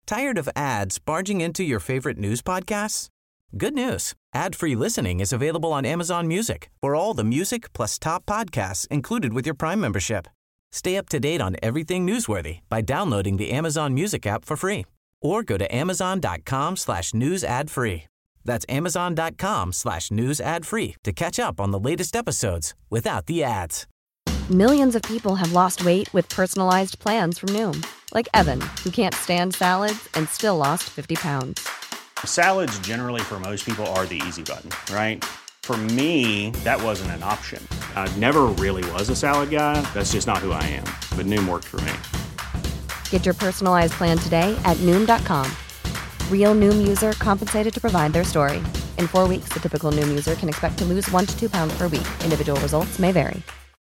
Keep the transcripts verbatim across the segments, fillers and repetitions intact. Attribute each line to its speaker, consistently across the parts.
Speaker 1: Tired of ads barging into your favorite news podcasts? Good news. Ad-free listening is available on Amazon Music for all the music plus top podcasts included with your Prime membership. Stay up to date on everything newsworthy by downloading the Amazon Music app for free or go to amazon.com slash news ad free. That's amazon.com slash news ad free to catch up on the latest episodes without the ads.
Speaker 2: Millions of people have lost weight with personalized plans from Noom. Like Evan, who can't stand salads and still lost fifty pounds.
Speaker 3: Salads generally for most people are the easy button, right? For me, that wasn't an option. I never really was a salad guy. That's just not who I am. But Noom worked for me.
Speaker 2: Get your personalized plan today at Noom dot com. Real Noom user compensated to provide their story. In four weeks, the typical Noom user can expect to lose one to two pounds per week. Individual results may vary.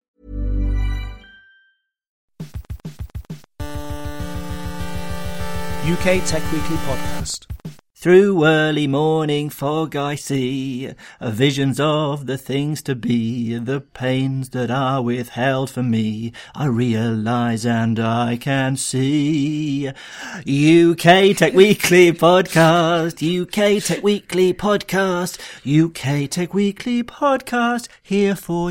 Speaker 4: U K Tech Weekly Podcast.
Speaker 5: Through early morning fog I see visions of the things to be, the pains that are withheld from me, I realise and I can see. U K Tech Weekly Podcast, U K Tech Weekly Podcast, U K Tech Weekly Podcast, here for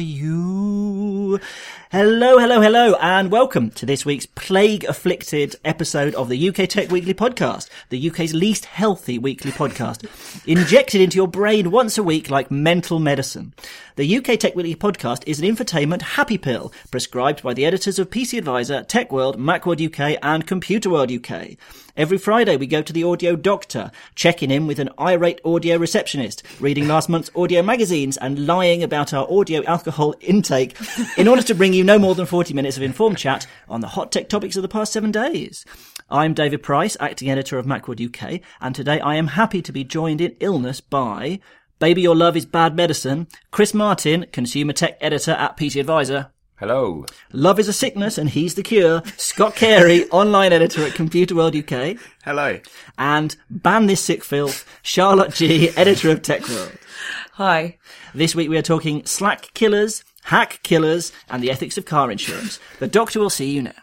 Speaker 5: you. Hello, hello, hello, and welcome to this week's plague-afflicted episode of the U K Tech Weekly Podcast, the U K's least healthy weekly podcast, injected into your brain once a week like mental medicine. The U K Tech Weekly Podcast is an infotainment happy pill prescribed by the editors of P C Advisor, Tech World, Macworld U K, and Computer World U K. Every Friday we go to the audio doctor, checking in with an irate audio receptionist, reading last month's audio magazines and lying about our audio alcohol intake in order to bring you no more than forty minutes of informed chat on the hot tech topics of the past seven days. I'm David Price, acting editor of Macworld U K, and today I am happy to be joined in illness by Baby Your Love is Bad Medicine, Chris Martin, consumer tech editor at P C Advisor.
Speaker 6: Hello.
Speaker 5: Love is a sickness and he's the cure, Scott Carey, online editor at Computer World U K.
Speaker 6: Hello.
Speaker 5: And Ban This Sick Filth, Charlotte G, editor of Tech World.
Speaker 7: Hi.
Speaker 5: This week we are talking Slack killers, hack killers, and the ethics of car insurance. The doctor will see you now.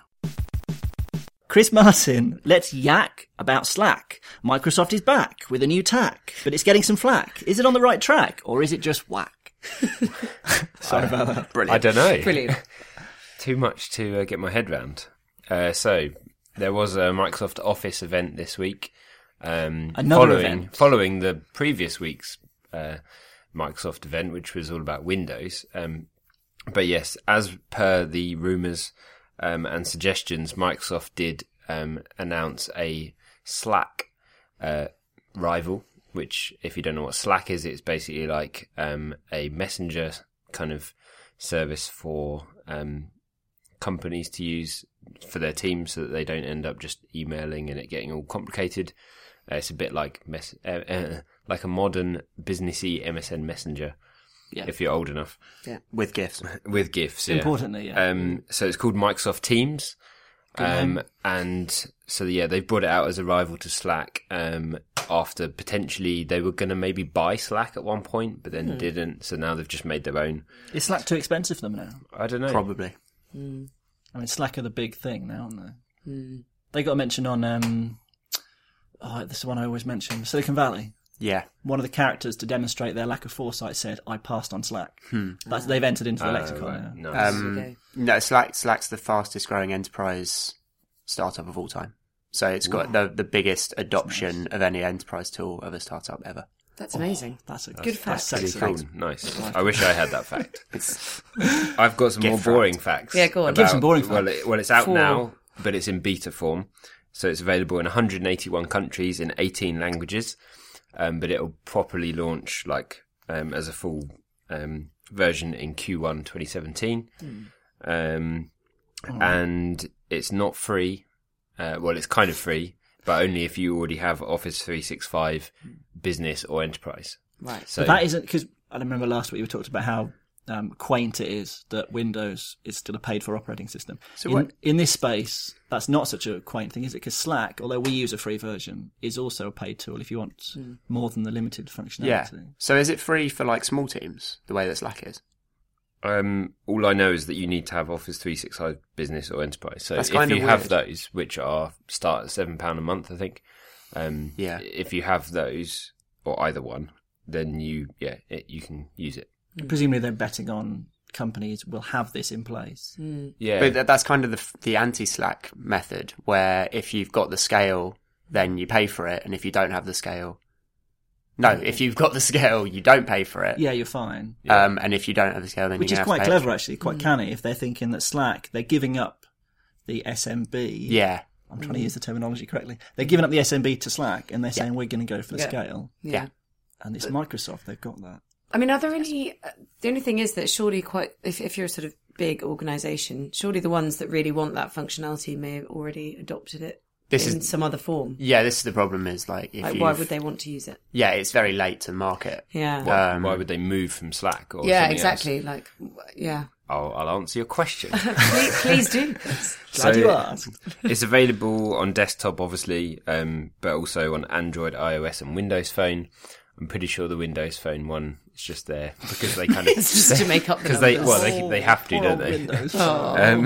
Speaker 5: Chris Martin, let's yak about Slack. Microsoft is back with a new tack, but it's getting some flack. Is it on the right track, or is it just whack? Sorry about that.
Speaker 6: Brilliant. I don't know.
Speaker 7: Brilliant.
Speaker 6: Too much to uh, get my head round. Uh, so, there was a Microsoft Office event this week. Um,
Speaker 5: Another
Speaker 6: following,
Speaker 5: event.
Speaker 6: Following the previous week's uh, Microsoft event, which was all about Windows. Um, but yes, as per the rumours um, and suggestions, Microsoft did um, announce a Slack uh, rival, which, if you don't know what Slack is, it's basically like um, a messenger kind of service for um, companies to use for their teams so that they don't end up just emailing and it getting all complicated. Uh, it's a bit like mess- uh, uh, like a modern businessy M S N Messenger,
Speaker 5: Yeah.
Speaker 6: if you're old enough.
Speaker 7: Yeah.
Speaker 3: With GIFs.
Speaker 6: With GIFs, yeah.
Speaker 5: Importantly, yeah.
Speaker 6: Um, so it's called Microsoft Teams. Um, and so, yeah, they've brought it out as a rival to Slack um, after potentially they were going to maybe buy Slack at one point, but then
Speaker 7: Hmm.
Speaker 6: didn't. So now they've just made their own.
Speaker 5: Is Slack too expensive for them now?
Speaker 6: I don't know.
Speaker 3: Probably.
Speaker 7: Mm.
Speaker 5: I mean, Slack are the big thing now, aren't they?
Speaker 7: Mm.
Speaker 5: They got a mention on, um, oh, this is the one I always mention, Silicon Valley.
Speaker 3: Yeah.
Speaker 5: One of the characters, to demonstrate their lack of foresight, said, I passed on Slack.
Speaker 3: Hmm.
Speaker 5: That's, they've entered into the
Speaker 6: Uh,
Speaker 5: lexicon
Speaker 6: right.
Speaker 5: now.
Speaker 6: Nice.
Speaker 3: Um,
Speaker 7: Okay.
Speaker 3: No, Slack, Slack's the fastest growing enterprise startup of all time. So it's got the, the biggest adoption of any enterprise tool of a startup ever.
Speaker 7: That's amazing.
Speaker 5: That's a
Speaker 7: Good
Speaker 5: that's
Speaker 7: fact.
Speaker 6: Pretty
Speaker 5: sexy.
Speaker 6: cool. Nice. I wish I had that fact.
Speaker 3: It's
Speaker 6: I've got some
Speaker 3: Gift
Speaker 6: more
Speaker 3: fact.
Speaker 6: boring facts.
Speaker 7: Yeah, go on.
Speaker 5: Give some boring
Speaker 6: Well,
Speaker 5: facts.
Speaker 6: it, well, it's out
Speaker 7: Four.
Speaker 6: now, but it's in beta form. So it's available in one hundred eighty-one countries in eighteen languages. Um, but it'll properly launch like um, as a full um, version in Q one twenty seventeen.
Speaker 7: Mm.
Speaker 6: Um, and it's not free. Uh, well, it's kind of free, but only if you already have Office three sixty-five Business or Enterprise.
Speaker 7: Right.
Speaker 6: So
Speaker 5: But that isn't, because I remember last week we talked about how um, quaint it is that Windows is still a paid-for operating system.
Speaker 3: So
Speaker 5: in,
Speaker 3: what-
Speaker 5: in this space, that's not such a quaint thing, is it? Because Slack, although we use a free version, is also a paid tool if you want
Speaker 7: Mm.
Speaker 5: more than the limited functionality.
Speaker 3: yeah. So is it free for like small teams, the way that Slack is?
Speaker 6: Um, all I know is that you need to have Office three sixty-five Business or Enterprise. So
Speaker 8: That's
Speaker 6: if
Speaker 8: kind
Speaker 6: you
Speaker 8: of
Speaker 6: have
Speaker 8: weird.
Speaker 6: those, which are start at seven pounds a month, I think. Um,
Speaker 8: Yeah.
Speaker 6: If you have those, or either one, then you, yeah, it, you can use it.
Speaker 5: Presumably they're betting on companies will have this in place.
Speaker 6: Yeah.
Speaker 8: But th- that's kind of the, the anti-Slack method, where if you've got the scale, then you pay for it, and if you don't have the scale, no, if you've got the scale, you don't pay for it.
Speaker 5: Yeah, you're fine.
Speaker 8: Um, and if you don't have the scale, then
Speaker 5: Which
Speaker 8: you're
Speaker 5: is
Speaker 8: gonna have
Speaker 5: quite
Speaker 8: to pay
Speaker 5: clever, actually, quite
Speaker 7: Mm.
Speaker 5: canny, if they're thinking that Slack, they're giving up the S M B.
Speaker 8: Yeah,
Speaker 5: I'm trying to use the terminology correctly. They're giving up the S M B to Slack, and they're saying we're going to go for the
Speaker 7: Yeah.
Speaker 5: scale.
Speaker 7: Yeah.
Speaker 5: And it's Microsoft, they've got that.
Speaker 7: I mean, are there any? Uh, the only thing is that surely, quite if if you're a sort of big organisation, surely the ones that really want that functionality may have already adopted it
Speaker 8: This
Speaker 7: in
Speaker 8: is-
Speaker 7: some other form.
Speaker 8: yeah. This is the problem. Is like, if
Speaker 7: Like,
Speaker 8: you,
Speaker 7: why would they want to use it?
Speaker 8: Yeah, it's very late to market.
Speaker 7: Yeah.
Speaker 6: why,
Speaker 8: um,
Speaker 6: why would they move from Slack or
Speaker 7: yeah,
Speaker 6: something
Speaker 7: exactly.
Speaker 6: else?
Speaker 7: Like, w- yeah.
Speaker 6: I'll, I'll answer your question.
Speaker 7: please, please do.
Speaker 5: Glad you asked.
Speaker 6: It's available on desktop, obviously, um, but also on Android, iOS, and Windows Phone. I'm pretty sure the Windows Phone one is just there because they kind of
Speaker 7: It's just to make up the
Speaker 6: because they
Speaker 7: numbers.
Speaker 6: well they they have to,
Speaker 5: Poor
Speaker 6: don't
Speaker 5: old
Speaker 6: they?
Speaker 5: Windows.
Speaker 6: Um,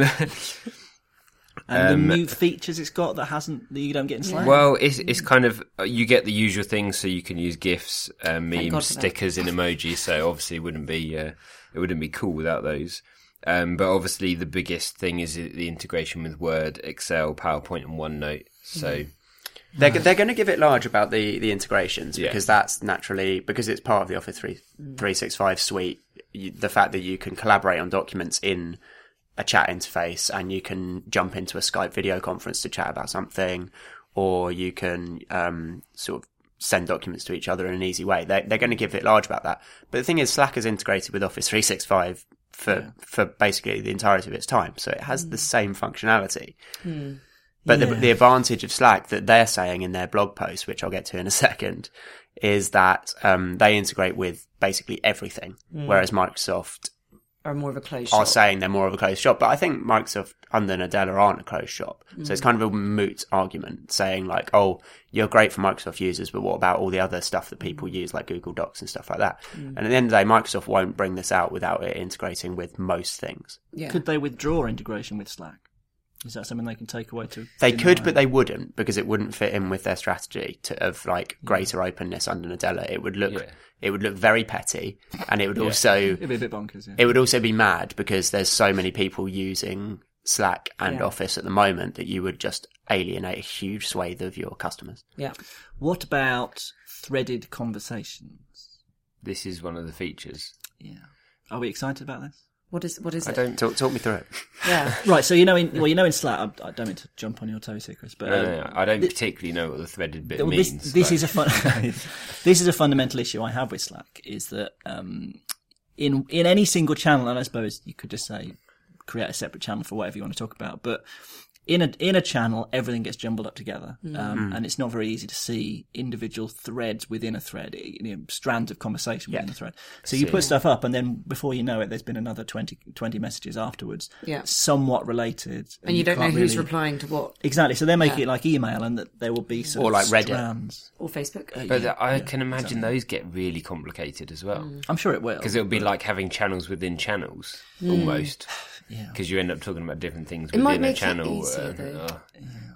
Speaker 5: And
Speaker 6: Um,
Speaker 5: the new features it's got that hasn't that you don't get in Slack.
Speaker 6: well, it's it's kind of uh, you get the usual things, so you can use GIFs, um,
Speaker 7: God
Speaker 6: memes,
Speaker 7: for that.
Speaker 6: stickers, and emojis. So obviously, it wouldn't be uh, it wouldn't be cool without those. Um, but obviously, the biggest thing is the integration with Word, Excel, PowerPoint, and OneNote. So.
Speaker 8: They're they're going to give it large about the, the integrations
Speaker 6: Yeah.
Speaker 8: because that's naturally because it's part of the Office three sixty-five suite. You, the fact that you can collaborate on documents in a chat interface and you can jump into a Skype video conference to chat about something, or you can um, sort of send documents to each other in an easy way. They're, they're going to give it large about that. But the thing is, Slack is integrated with Office three sixty-five for
Speaker 5: Yeah.
Speaker 8: for basically the entirety of its time, so it has the same functionality.
Speaker 7: Hmm.
Speaker 8: But
Speaker 5: Yeah.
Speaker 8: the, the advantage of Slack that they're saying in their blog post, which I'll get to in a second, is that um, they integrate with basically everything, whereas Microsoft
Speaker 7: Or more of a closed
Speaker 8: are
Speaker 7: shop.
Speaker 8: saying they're more of a closed shop. But I think Microsoft under Nadella aren't a closed shop. So it's kind of a moot argument saying like, oh, you're great for Microsoft users, but what about all the other stuff that people use like Google Docs and stuff like that? And at the end of the day, Microsoft won't bring this out without it integrating with most things.
Speaker 7: Yeah.
Speaker 5: Could they withdraw integration with Slack? Is that something they can take away to?
Speaker 8: They
Speaker 5: deny?
Speaker 8: could, but they wouldn't because it wouldn't fit in with their strategy to, of like greater openness under Nadella. It would look,
Speaker 6: Yeah.
Speaker 8: it would look very petty, and it would also,
Speaker 5: It'd be a bit bonkers. Yeah.
Speaker 8: it would also be mad because there's so many people using Slack and
Speaker 7: Yeah.
Speaker 8: Office at the moment that you would just alienate a huge swathe of your customers.
Speaker 7: Yeah.
Speaker 5: What about threaded conversations?
Speaker 6: This is one of the features.
Speaker 5: Yeah. Are we excited about this?
Speaker 7: What is what is
Speaker 6: I
Speaker 7: it?
Speaker 6: don't.
Speaker 8: Talk, talk me through it.
Speaker 7: Yeah.
Speaker 5: Right. So you know, in well, you know, in Slack, I, I don't mean to jump on your toes here, Chris, but
Speaker 6: No,
Speaker 5: um,
Speaker 6: no, no, I don't
Speaker 5: thi-
Speaker 6: particularly know what the threaded bit
Speaker 5: well,
Speaker 6: means.
Speaker 5: this this
Speaker 6: like-
Speaker 5: is a fun. This is a fundamental issue I have with Slack. Is that um, in in any single channel, and I suppose you could just say create a separate channel for whatever you want to talk about, but in a in a channel, everything gets jumbled up together, um, and it's not very easy to see individual threads within a thread, you know, strands of conversation within
Speaker 8: Yeah.
Speaker 5: a thread. So you put stuff up, and then before you know it, there's been another twenty, twenty messages afterwards,
Speaker 7: Yeah.
Speaker 5: somewhat related,
Speaker 7: And you don't know
Speaker 5: can't
Speaker 7: who's
Speaker 5: really-
Speaker 7: replying to what.
Speaker 5: Exactly. So they're making
Speaker 7: Yeah.
Speaker 5: it like email, and that there will be sort
Speaker 8: Or
Speaker 5: of
Speaker 8: like Reddit.
Speaker 5: strands.
Speaker 7: Or Facebook.
Speaker 6: But
Speaker 5: yeah,
Speaker 6: I
Speaker 5: yeah,
Speaker 6: can imagine those get really complicated as well.
Speaker 5: I'm sure it will.
Speaker 6: Because it would be like having channels within channels, almost.
Speaker 5: Yeah.
Speaker 6: Because you end up talking about different things
Speaker 7: It might
Speaker 6: within a
Speaker 7: make it
Speaker 6: channel.
Speaker 7: easier,
Speaker 6: uh,
Speaker 7: though.
Speaker 6: uh,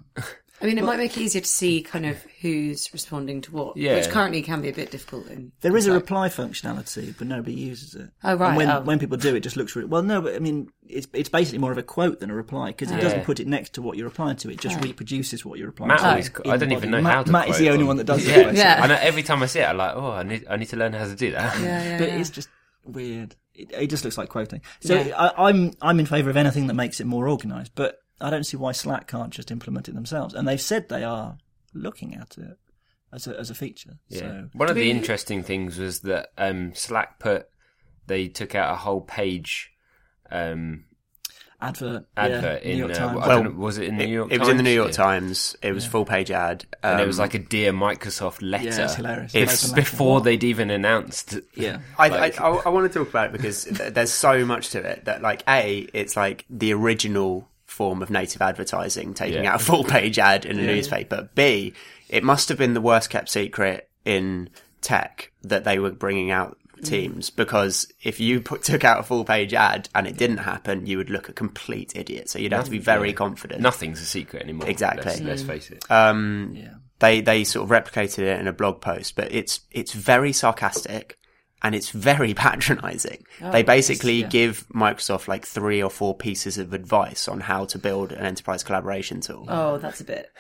Speaker 7: I mean, it might make it easier to see kind of who's responding to what,
Speaker 6: Yeah.
Speaker 7: which currently can be a bit difficult. In,
Speaker 5: There is a
Speaker 7: in fact.
Speaker 5: reply functionality, but nobody uses it.
Speaker 7: Oh, right.
Speaker 5: And when
Speaker 7: Oh.
Speaker 5: when people do, it just looks really well. No, but I mean, it's it's basically more of a quote than a reply because it
Speaker 6: Yeah.
Speaker 5: doesn't put it next to what you're replying to. It just reproduces what you're replying
Speaker 6: Matt
Speaker 5: to.
Speaker 6: always,
Speaker 5: in
Speaker 6: I
Speaker 5: the
Speaker 6: don't even
Speaker 5: body.
Speaker 6: know
Speaker 5: Matt,
Speaker 6: how to
Speaker 5: Matt is
Speaker 6: quote
Speaker 5: the only
Speaker 6: on-
Speaker 5: one that does
Speaker 6: yeah.
Speaker 5: it.
Speaker 7: Yeah.
Speaker 6: I know every time I see it, I'm like, oh, I need, I need to learn how to do that.
Speaker 7: Yeah, yeah,
Speaker 5: But
Speaker 7: yeah.
Speaker 5: it's just weird. It, it just looks like quoting. So
Speaker 7: Yeah.
Speaker 5: I, I'm I'm in favour of anything that makes it more organised, but I don't see why Slack can't just implement it themselves. And they've said they are looking at it as a as a feature.
Speaker 6: Yeah.
Speaker 5: So
Speaker 6: One of the
Speaker 7: we-
Speaker 6: interesting things was that um, Slack put, they took out a whole page um,
Speaker 5: advert,
Speaker 6: advert
Speaker 5: yeah,
Speaker 6: in,
Speaker 5: New York
Speaker 6: uh,
Speaker 5: Times.
Speaker 6: I
Speaker 8: Well,
Speaker 6: don't know, was it in the
Speaker 8: It,
Speaker 6: New York
Speaker 8: it
Speaker 6: Times?
Speaker 8: was in the New York
Speaker 6: Yeah.
Speaker 8: Times. It was full page ad. Um,
Speaker 6: And it was like a Dear Microsoft letter.
Speaker 5: Yeah, it's hilarious.
Speaker 6: It's
Speaker 5: Open letter.
Speaker 6: before they'd even announced.
Speaker 5: yeah.
Speaker 8: I,
Speaker 6: Like-
Speaker 8: I, I, I want to talk about it because th- there's so much to it that, like, A, it's like the original form of native advertising, taking
Speaker 6: Yeah.
Speaker 8: out a full page ad in a newspaper. B, it must have been the worst kept secret in tech that they were bringing out Teams, because if you put, took out a full page ad and it didn't happen, you would look a complete idiot. So you'd have to be very
Speaker 6: Yeah.
Speaker 8: confident.
Speaker 6: Nothing's a secret anymore.
Speaker 8: Exactly.
Speaker 6: Let's, let's face it.
Speaker 8: Um,
Speaker 5: Yeah.
Speaker 8: They they sort of replicated it in a blog post, but it's it's very sarcastic and it's very patronising. they basically
Speaker 5: yeah.
Speaker 8: give Microsoft like three or four pieces of advice on how to build an enterprise collaboration tool.
Speaker 7: Oh, that's a bit.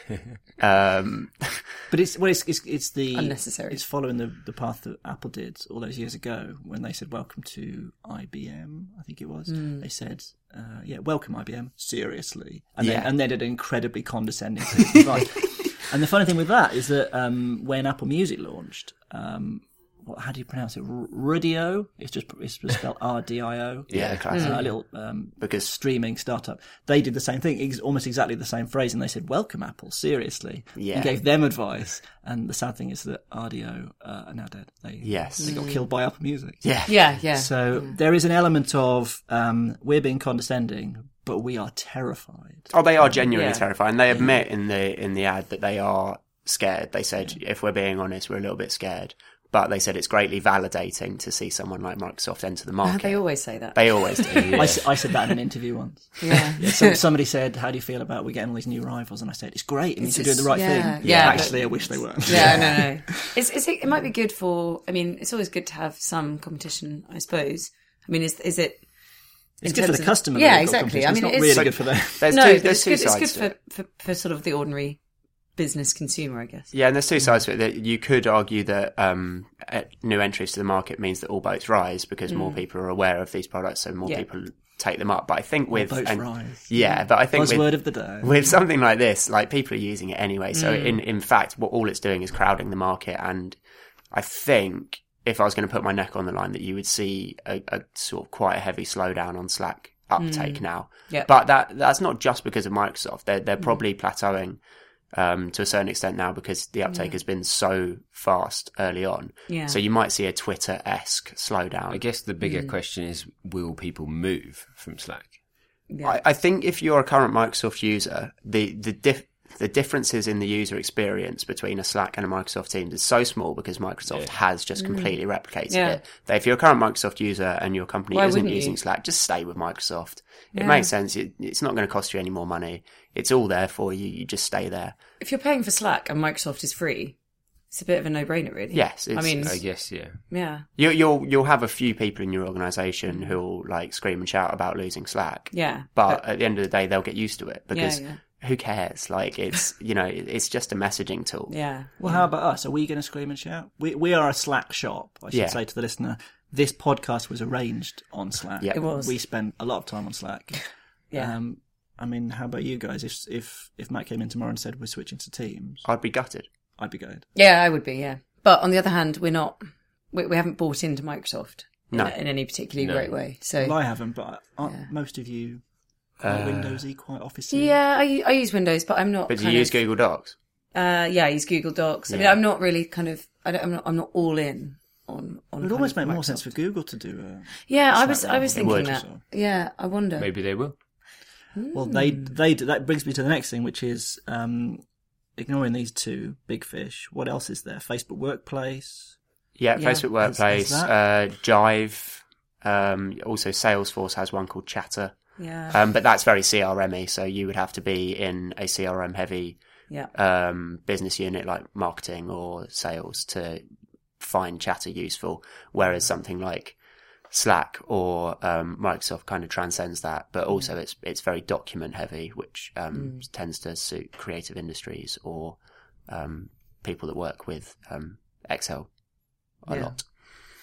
Speaker 8: Um,
Speaker 5: But it's well, it's it's, it's the
Speaker 7: Unnecessary.
Speaker 5: It's following the, the path that Apple did all those years ago when they said welcome to I B M. I think it was. They said, uh, "Yeah, welcome I B M." Seriously, and
Speaker 8: Yeah.
Speaker 5: then and they did an incredibly condescending piece of advice. And the funny thing with that is that um, when Apple Music launched, um, what, how do you pronounce it? R- Rudio. It's just it's just spelled R D I O.
Speaker 8: Yeah, classic.
Speaker 5: Uh, a little um,
Speaker 8: Because-
Speaker 5: streaming startup. They did the same thing, ex- almost exactly the same phrase, and they said, "Welcome, Apple." Seriously,
Speaker 8: Yeah.
Speaker 5: and gave them advice. And the sad thing is that R D O uh, are now dead. They
Speaker 8: Yes.
Speaker 5: they got killed by Apple Music.
Speaker 8: yeah.
Speaker 7: Yeah, yeah.
Speaker 5: So there is an element of um, we're being condescending, but we are terrified.
Speaker 8: Oh, they are genuinely
Speaker 7: Yeah.
Speaker 8: terrifying. They admit in the in the ad that they are scared. They said, if we're being honest, we're a little bit scared. But they said it's greatly validating to see someone like Microsoft enter the market.
Speaker 7: They always say that.
Speaker 8: They always do.
Speaker 5: I, s- I said that in an interview once.
Speaker 7: Yeah.
Speaker 5: Yeah, so, somebody said, "How do you feel about we getting all these new rivals?" And I said, "It's great. It means
Speaker 7: It's-
Speaker 5: you're doing the right
Speaker 7: yeah,
Speaker 5: thing."
Speaker 7: yeah,
Speaker 5: Actually, I wish they were.
Speaker 7: Yeah, no, no. It's, it's, it might be good for, I mean, it's always good to have some competition, I suppose. I mean, is is it...
Speaker 5: It's
Speaker 7: in
Speaker 5: good for
Speaker 7: terms
Speaker 5: the
Speaker 7: of-
Speaker 5: customer. that
Speaker 7: Yeah,
Speaker 5: they've got
Speaker 7: exactly.
Speaker 5: competition.
Speaker 7: I mean,
Speaker 5: it's not
Speaker 7: it's
Speaker 5: really
Speaker 7: like-
Speaker 5: good for them.
Speaker 8: There's
Speaker 7: no,
Speaker 8: two,
Speaker 7: but
Speaker 8: there's
Speaker 7: it's
Speaker 8: two
Speaker 7: good, it's
Speaker 8: sides
Speaker 7: good
Speaker 8: to it.
Speaker 7: for, for, for sort of the ordinary business consumer, I guess.
Speaker 8: Yeah, and there's two sides to it. That you could argue that um, eh, new entries to the market means that all boats rise because more people are aware of these products, so more
Speaker 7: Yeah.
Speaker 8: people take them up. But I think with
Speaker 5: boats
Speaker 8: and-
Speaker 5: rise.
Speaker 8: yeah, but I think
Speaker 5: Buzzword
Speaker 8: with,
Speaker 5: of the day.
Speaker 8: with something like this, like people are using it anyway. So
Speaker 7: Mm.
Speaker 8: in in fact, what all it's doing is crowding the market, and I think if I was going to put my neck on the line, that you would see a, a sort of quite a heavy slowdown on Slack uptake now.
Speaker 7: Mm. Yeah.
Speaker 8: But that that's not just because of Microsoft. They're they're probably plateauing um, to a certain extent now because the uptake has been so fast early on.
Speaker 7: Yeah.
Speaker 8: So you might see a Twitter-esque slowdown.
Speaker 6: I guess the bigger question is, will people move from Slack?
Speaker 7: Yeah.
Speaker 8: I, I think if you're a current Microsoft user, the the dif- the differences in the user experience between a Slack and a Microsoft Teams is so small because Microsoft has just completely replicated
Speaker 7: Yeah.
Speaker 8: it. That if you're a current Microsoft user and your company
Speaker 7: Why
Speaker 8: isn't
Speaker 7: wouldn't
Speaker 8: using
Speaker 7: you?
Speaker 8: Slack, just stay with Microsoft. It
Speaker 7: Yeah.
Speaker 8: makes sense. It, it's not going to cost you any more money. It's all there for you. You just stay there.
Speaker 7: If you're paying for Slack and Microsoft is free, it's a bit of a no-brainer, really.
Speaker 8: Yes,
Speaker 7: I
Speaker 8: it's-
Speaker 7: mean,
Speaker 6: I guess, yeah.
Speaker 7: yeah.
Speaker 8: You, you'll you'll have a few people in your organisation who'll like scream and shout about losing Slack.
Speaker 7: Yeah.
Speaker 8: But at the end of the day, they'll get used to it because
Speaker 7: yeah.
Speaker 8: who cares? Like it's you know it- it's just a messaging tool.
Speaker 7: Yeah.
Speaker 5: Well, how about us? Are we going to scream and shout? We we are a Slack shop. I should
Speaker 8: Yeah.
Speaker 5: say to the listener, this podcast was arranged on Slack.
Speaker 8: Yeah.
Speaker 7: It was.
Speaker 5: We spent a lot of time on Slack.
Speaker 7: Yeah.
Speaker 5: Um, I mean, how about you guys? If if if Matt came in tomorrow and said we're switching to Teams,
Speaker 8: I'd be gutted.
Speaker 5: I'd be going.
Speaker 7: Yeah, I would be, yeah. But on the other hand, we're not, we, we haven't bought into Microsoft in,
Speaker 8: No.
Speaker 7: in any particularly
Speaker 6: No.
Speaker 7: great way. So,
Speaker 5: Well, I haven't, but aren't
Speaker 7: Yeah.
Speaker 5: most of you quite
Speaker 8: Uh,
Speaker 5: Windowsy, quite Officey?
Speaker 7: yeah, I, I use Windows, but I'm not.
Speaker 8: But do you
Speaker 7: kind
Speaker 8: use
Speaker 7: of-
Speaker 8: Google Docs?
Speaker 7: Uh, yeah, I use Google Docs. I mean,
Speaker 8: Yeah.
Speaker 7: I'm not really kind of, I don't, I'm not, I'm not all in on, on.
Speaker 5: It would
Speaker 7: kind
Speaker 5: almost
Speaker 7: of
Speaker 5: make more
Speaker 7: Microsoft.
Speaker 5: sense for Google to do a.
Speaker 7: Yeah, I
Speaker 5: Slack
Speaker 7: was, I
Speaker 5: rather
Speaker 7: was
Speaker 5: than
Speaker 7: thinking
Speaker 5: Microsoft.
Speaker 7: that. Yeah, I wonder.
Speaker 6: Maybe they will.
Speaker 5: Well, they they do- that brings me to the next thing, which is um, ignoring these two big fish. What else is there? Facebook Workplace.
Speaker 8: Yeah,
Speaker 7: Yeah.
Speaker 8: Facebook Workplace,
Speaker 5: Is- is
Speaker 8: uh, Jive. Um, also, Salesforce has one called Chatter.
Speaker 7: Yeah.
Speaker 8: Um, but that's very C R M-y, so you would have to be in a C R M-heavy
Speaker 7: yeah.
Speaker 8: um, business unit like marketing or sales to find Chatter useful, whereas something like Slack or um, Microsoft kind of transcends that, but also it's it's very document heavy, which um, tends to suit creative industries or um, people that work with um, Excel a
Speaker 7: Yeah.
Speaker 8: lot.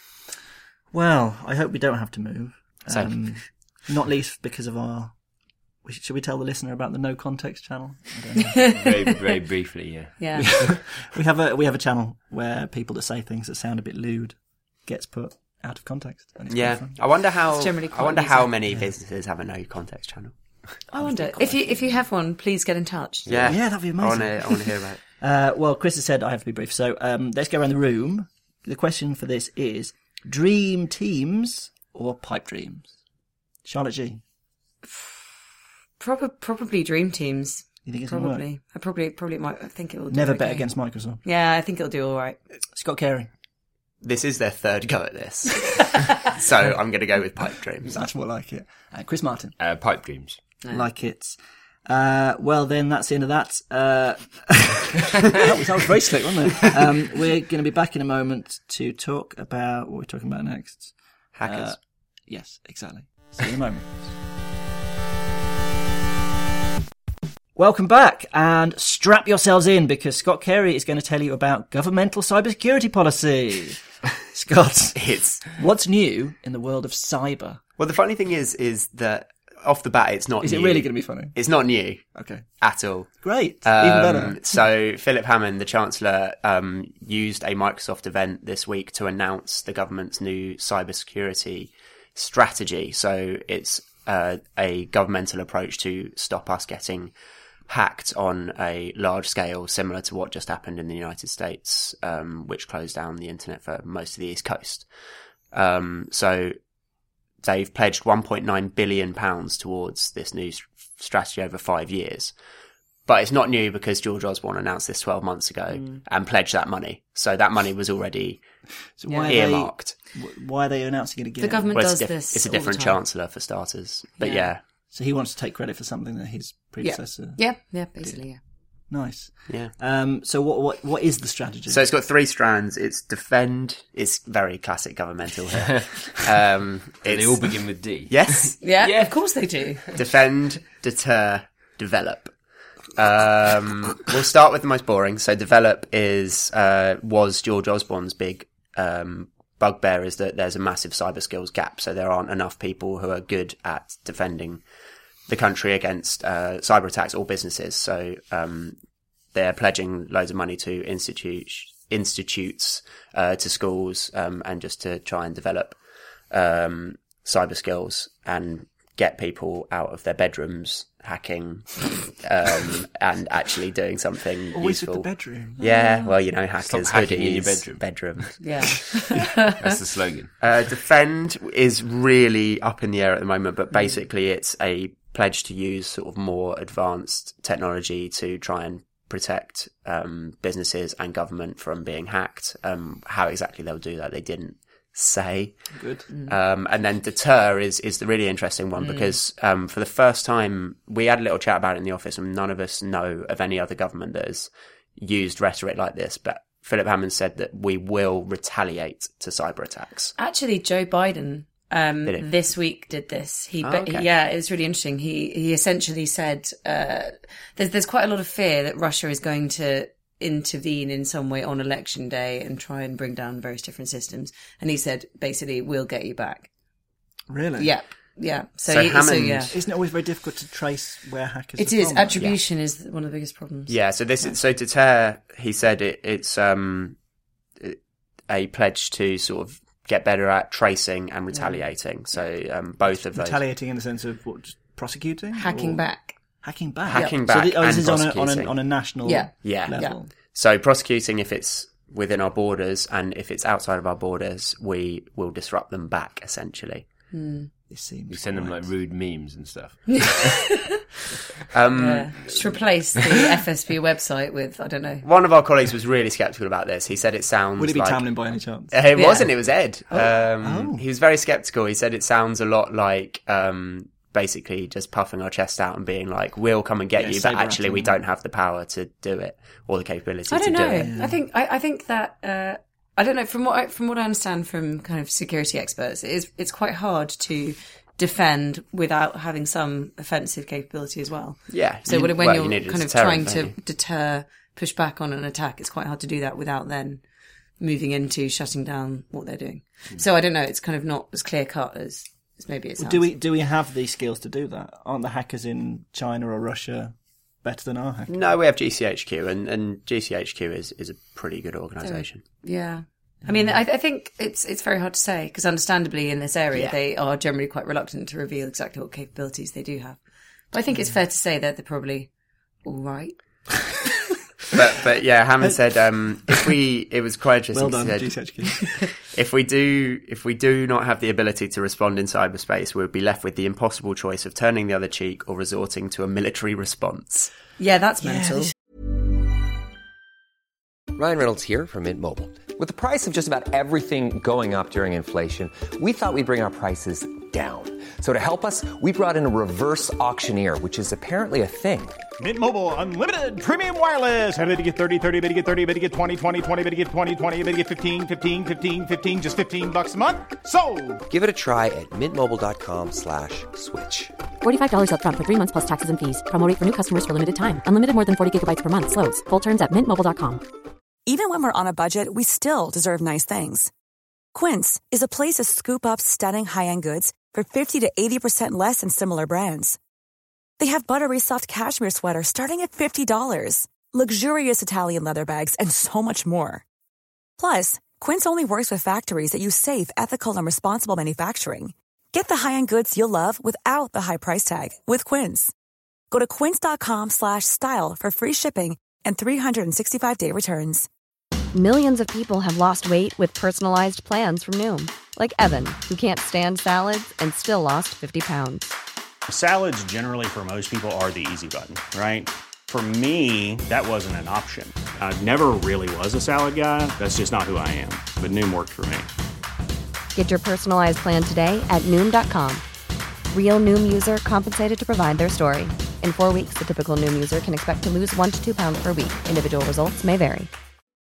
Speaker 5: Well, I hope we don't have to move.
Speaker 8: Same.
Speaker 5: Um, not least because of our. we should- Should we tell the listener about the No Context channel? I don't know.
Speaker 6: Very, very briefly, yeah.
Speaker 7: Yeah.
Speaker 5: we have a we have a channel where people that say things that sound a bit lewd gets put out of context. And it's quite
Speaker 8: Yeah,
Speaker 5: fun.
Speaker 8: I wonder how.
Speaker 7: It's generally
Speaker 8: I
Speaker 7: quite
Speaker 8: wonder how
Speaker 7: amusing.
Speaker 8: many businesses have a no context channel.
Speaker 7: I wonder if you if you have one, please get in touch.
Speaker 8: Yeah,
Speaker 5: Yeah, that'd be
Speaker 8: I want
Speaker 5: amazing.
Speaker 8: to. I want to hear about it.
Speaker 5: Uh, well, Chris has said I have to be brief, so um, let's go around the room. The question for this is: dream teams or pipe dreams? Charlotte G,
Speaker 7: Probably probably dream teams.
Speaker 5: you think it's gonna work?
Speaker 7: Probably. I probably probably might. I think it will. Do
Speaker 5: Never
Speaker 7: okay.
Speaker 5: bet against Microsoft.
Speaker 7: Yeah, I think it'll do all right.
Speaker 5: Scott Carey,
Speaker 8: this is their third go at this. So I'm going to go with Pipe Dreams.
Speaker 5: That's more like it. Uh, Chris Martin.
Speaker 6: Uh, Pipe Dreams.
Speaker 5: Like it. Uh, well, then that's the end of that. Uh, that, was, that was very slick, wasn't it? Um, we're going to be back in a moment to talk about what we're talking about next.
Speaker 8: Hackers.
Speaker 5: Uh, yes, exactly. See you in a moment. Welcome back, and strap yourselves in because Scott Carey is going to tell you about governmental cybersecurity policy. Scott,
Speaker 8: It's
Speaker 5: what's new in the world of cyber?
Speaker 8: well. The funny thing is, is that off the bat, it's not.
Speaker 5: Is
Speaker 8: new.
Speaker 5: it really going to be funny?
Speaker 8: It's not new
Speaker 5: Okay,
Speaker 8: at all.
Speaker 5: great,
Speaker 8: Um,
Speaker 5: even better.
Speaker 8: So Philip Hammond, the Chancellor, um, used a Microsoft event this week to announce the government's new cybersecurity strategy. So it's uh, a governmental approach to stop us getting hacked on a large scale, similar to what just happened in the United States, um, which closed down the internet for most of the East Coast. Um, so they've pledged one point nine billion pounds towards this new s- strategy over five years. But it's not new because George Osborne announced this twelve months ago
Speaker 5: Mm.
Speaker 8: and pledged that money. So that money was already
Speaker 5: So why are,
Speaker 8: earmarked.
Speaker 5: they, wh- why are they announcing it again?
Speaker 7: The government
Speaker 8: Well,
Speaker 7: does
Speaker 8: it's, diff-
Speaker 7: this.
Speaker 8: it's a
Speaker 7: all the
Speaker 8: different
Speaker 7: time.
Speaker 8: chancellor for starters. But
Speaker 7: Yeah.
Speaker 8: yeah,
Speaker 5: So he wants to take credit for something that his predecessor...
Speaker 7: Yeah, yeah, basically, yeah.
Speaker 5: Nice.
Speaker 8: yeah.
Speaker 5: Um, so what, what what is the strategy?
Speaker 8: So it's got three strands. It's defend. It's very classic governmental here. um,
Speaker 6: They
Speaker 8: it's,
Speaker 6: all begin with D.
Speaker 8: yes.
Speaker 7: Yeah, of course they do.
Speaker 8: Defend, deter, develop. Um, we'll start with the most boring. So develop is, uh, was George Osborne's big, um, bugbear is that there's a massive cyber skills gap. So there aren't enough people who are good at defending the country against, uh, cyber attacks or businesses. So, um, they're pledging loads of money to institutes, institutes, uh, to schools, um, and just to try and develop, um, cyber skills and get people out of their bedrooms hacking, um, and actually doing something
Speaker 5: Always
Speaker 8: useful.
Speaker 5: with the bedroom.
Speaker 8: Yeah, well, you know, hackers,
Speaker 6: hacking in your
Speaker 8: hoodies,
Speaker 6: bedroom.
Speaker 8: bedrooms.
Speaker 7: Yeah.
Speaker 6: That's the slogan.
Speaker 8: Uh, defend is really up in the air at the moment, but basically it's a pledge to use sort of more advanced technology to try and protect um, businesses and government from being hacked. Um, how exactly they'll do that, they didn't say.
Speaker 5: Good.
Speaker 8: Um, and then deter is, is the really interesting one because, um, for the first time, we had a little chat about it in the office and none of us know of any other government that has used rhetoric like this. But Philip Hammond said that we will retaliate to cyber attacks.
Speaker 7: Actually, Joe Biden um,
Speaker 8: Did it?
Speaker 7: this week did this. He,
Speaker 8: Oh,
Speaker 7: be-
Speaker 8: okay.
Speaker 7: yeah, it was really interesting. He he essentially said uh, there's there's quite a lot of fear that Russia is going to intervene in some way on election day and try and bring down various different systems. And he said basically, we'll get you back.
Speaker 5: Really?
Speaker 7: Yeah, yeah. So,
Speaker 8: So
Speaker 7: he- so
Speaker 8: Hammond-
Speaker 7: yeah,
Speaker 5: Isn't it always very difficult to trace where hackers
Speaker 7: it
Speaker 5: are
Speaker 7: is.
Speaker 5: from?
Speaker 7: Attribution is one of the biggest problems.
Speaker 8: Yeah, so this is, so deter, he said it, it's, um, a pledge to sort of get better at tracing and retaliating. So, um, both of those.
Speaker 5: Retaliating in the sense of what, just prosecuting?
Speaker 7: Hacking
Speaker 5: Or-
Speaker 7: back.
Speaker 5: Hacking back.
Speaker 8: Hacking
Speaker 5: So
Speaker 8: back
Speaker 5: the- oh, this
Speaker 8: and
Speaker 5: is on a, on, a,
Speaker 8: prosecuting.
Speaker 5: on a national
Speaker 7: Yeah.
Speaker 8: Yeah.
Speaker 5: level.
Speaker 8: So prosecuting if it's within our borders, and if it's outside of our borders, we will disrupt them back, essentially.
Speaker 5: This seems
Speaker 6: We send them
Speaker 5: quite-
Speaker 6: like rude memes and stuff.
Speaker 8: Um,
Speaker 7: Yeah. Just replace the F S B website with, I don't know.
Speaker 8: One of our colleagues was really sceptical about this. He said it sounds
Speaker 5: Would it be
Speaker 8: like...
Speaker 5: Tamlin by any chance?
Speaker 8: Uh, It
Speaker 7: Yeah.
Speaker 8: wasn't, it was Ed. Um,
Speaker 5: Oh.
Speaker 8: He was very sceptical. He said it sounds a lot like, um, basically just puffing our chest out and being like, we'll come and get
Speaker 5: Yeah,
Speaker 8: you, but
Speaker 5: saber
Speaker 8: actually we
Speaker 5: rattling.
Speaker 8: don't have the power to do it or the capability
Speaker 7: I
Speaker 8: to
Speaker 7: don't
Speaker 8: do
Speaker 7: know.
Speaker 8: it.
Speaker 7: I think I, I think that uh, I don't know from what I, from what I understand from kind of security experts, it is it's quite hard to defend without having some offensive capability as well.
Speaker 8: Yeah.
Speaker 7: So
Speaker 8: you-
Speaker 7: when, when
Speaker 8: well, you
Speaker 7: you're
Speaker 8: need a
Speaker 7: kind of
Speaker 8: deterrent,
Speaker 7: trying
Speaker 8: don't
Speaker 7: to
Speaker 8: you?
Speaker 7: deter, push back on an attack, it's quite hard to do that without then moving into shutting down what they're doing. So I don't know. It's kind of not as clear cut as, as maybe it sounds.
Speaker 5: Do we do we have the skills to do that? Aren't the hackers in China or Russia better than our hackers?
Speaker 8: No, we have G C H Q, and, and G C H Q is, is a pretty good organisation.
Speaker 7: Yeah. I mean, I, I think it's it's very hard to say because, understandably, in this area,
Speaker 8: Yeah.
Speaker 7: they are generally quite reluctant to reveal exactly what capabilities they do have. But I think it's fair to say that they're probably all right.
Speaker 8: But but yeah, Hammond said um, if we, it was quite interesting.
Speaker 5: Well done,
Speaker 8: he
Speaker 5: G
Speaker 8: said,
Speaker 5: C H Q.
Speaker 8: if we do if we do not have the ability to respond in cyberspace, we'll be left with the impossible choice of turning the other cheek or resorting to a military response.
Speaker 7: Yeah, that's mental.
Speaker 9: Ryan Reynolds here from Mint Mobile. With the price of just about everything going up during inflation, we thought we'd bring our prices down. So to help us, we brought in a reverse auctioneer, which is apparently a thing.
Speaker 10: Mint Mobile Unlimited Premium Wireless. How to get thirty, thirty, how to get thirty, how to get twenty, twenty, twenty, how to get twenty, twenty, how to get fifteen, fifteen, fifteen, fifteen, just fifteen bucks a month? Sold! Give it a try at mintmobile.com slash switch.
Speaker 11: forty-five dollars up front for three months plus taxes and fees. Promo rate for new customers for limited time. Unlimited more than forty gigabytes per month. Slows full terms at mint mobile dot com.
Speaker 12: Even when we're on a budget, we still deserve nice things. Quince is a place to scoop up stunning high-end goods for fifty to eighty percent less than similar brands. They have buttery soft cashmere sweaters starting at fifty dollars, luxurious Italian leather bags, and so much more. Plus, Quince only works with factories that use safe, ethical, and responsible manufacturing. Get the high-end goods you'll love without the high price tag with Quince. Go to quince.com slash style for free shipping and three sixty-five day returns.
Speaker 2: Millions of people have lost weight with personalized plans from Noom. Like Evan, who can't stand salads and still lost fifty pounds.
Speaker 3: Salads generally for most people are the easy button, right? For me, that wasn't an option. I never really was a salad guy. That's just not who I am. But Noom worked for me.
Speaker 2: Get your personalized plan today at Noom dot com. Real Noom user compensated to provide their story. In four weeks, the typical Noom user can expect to lose one to two pounds per week. Individual results may vary.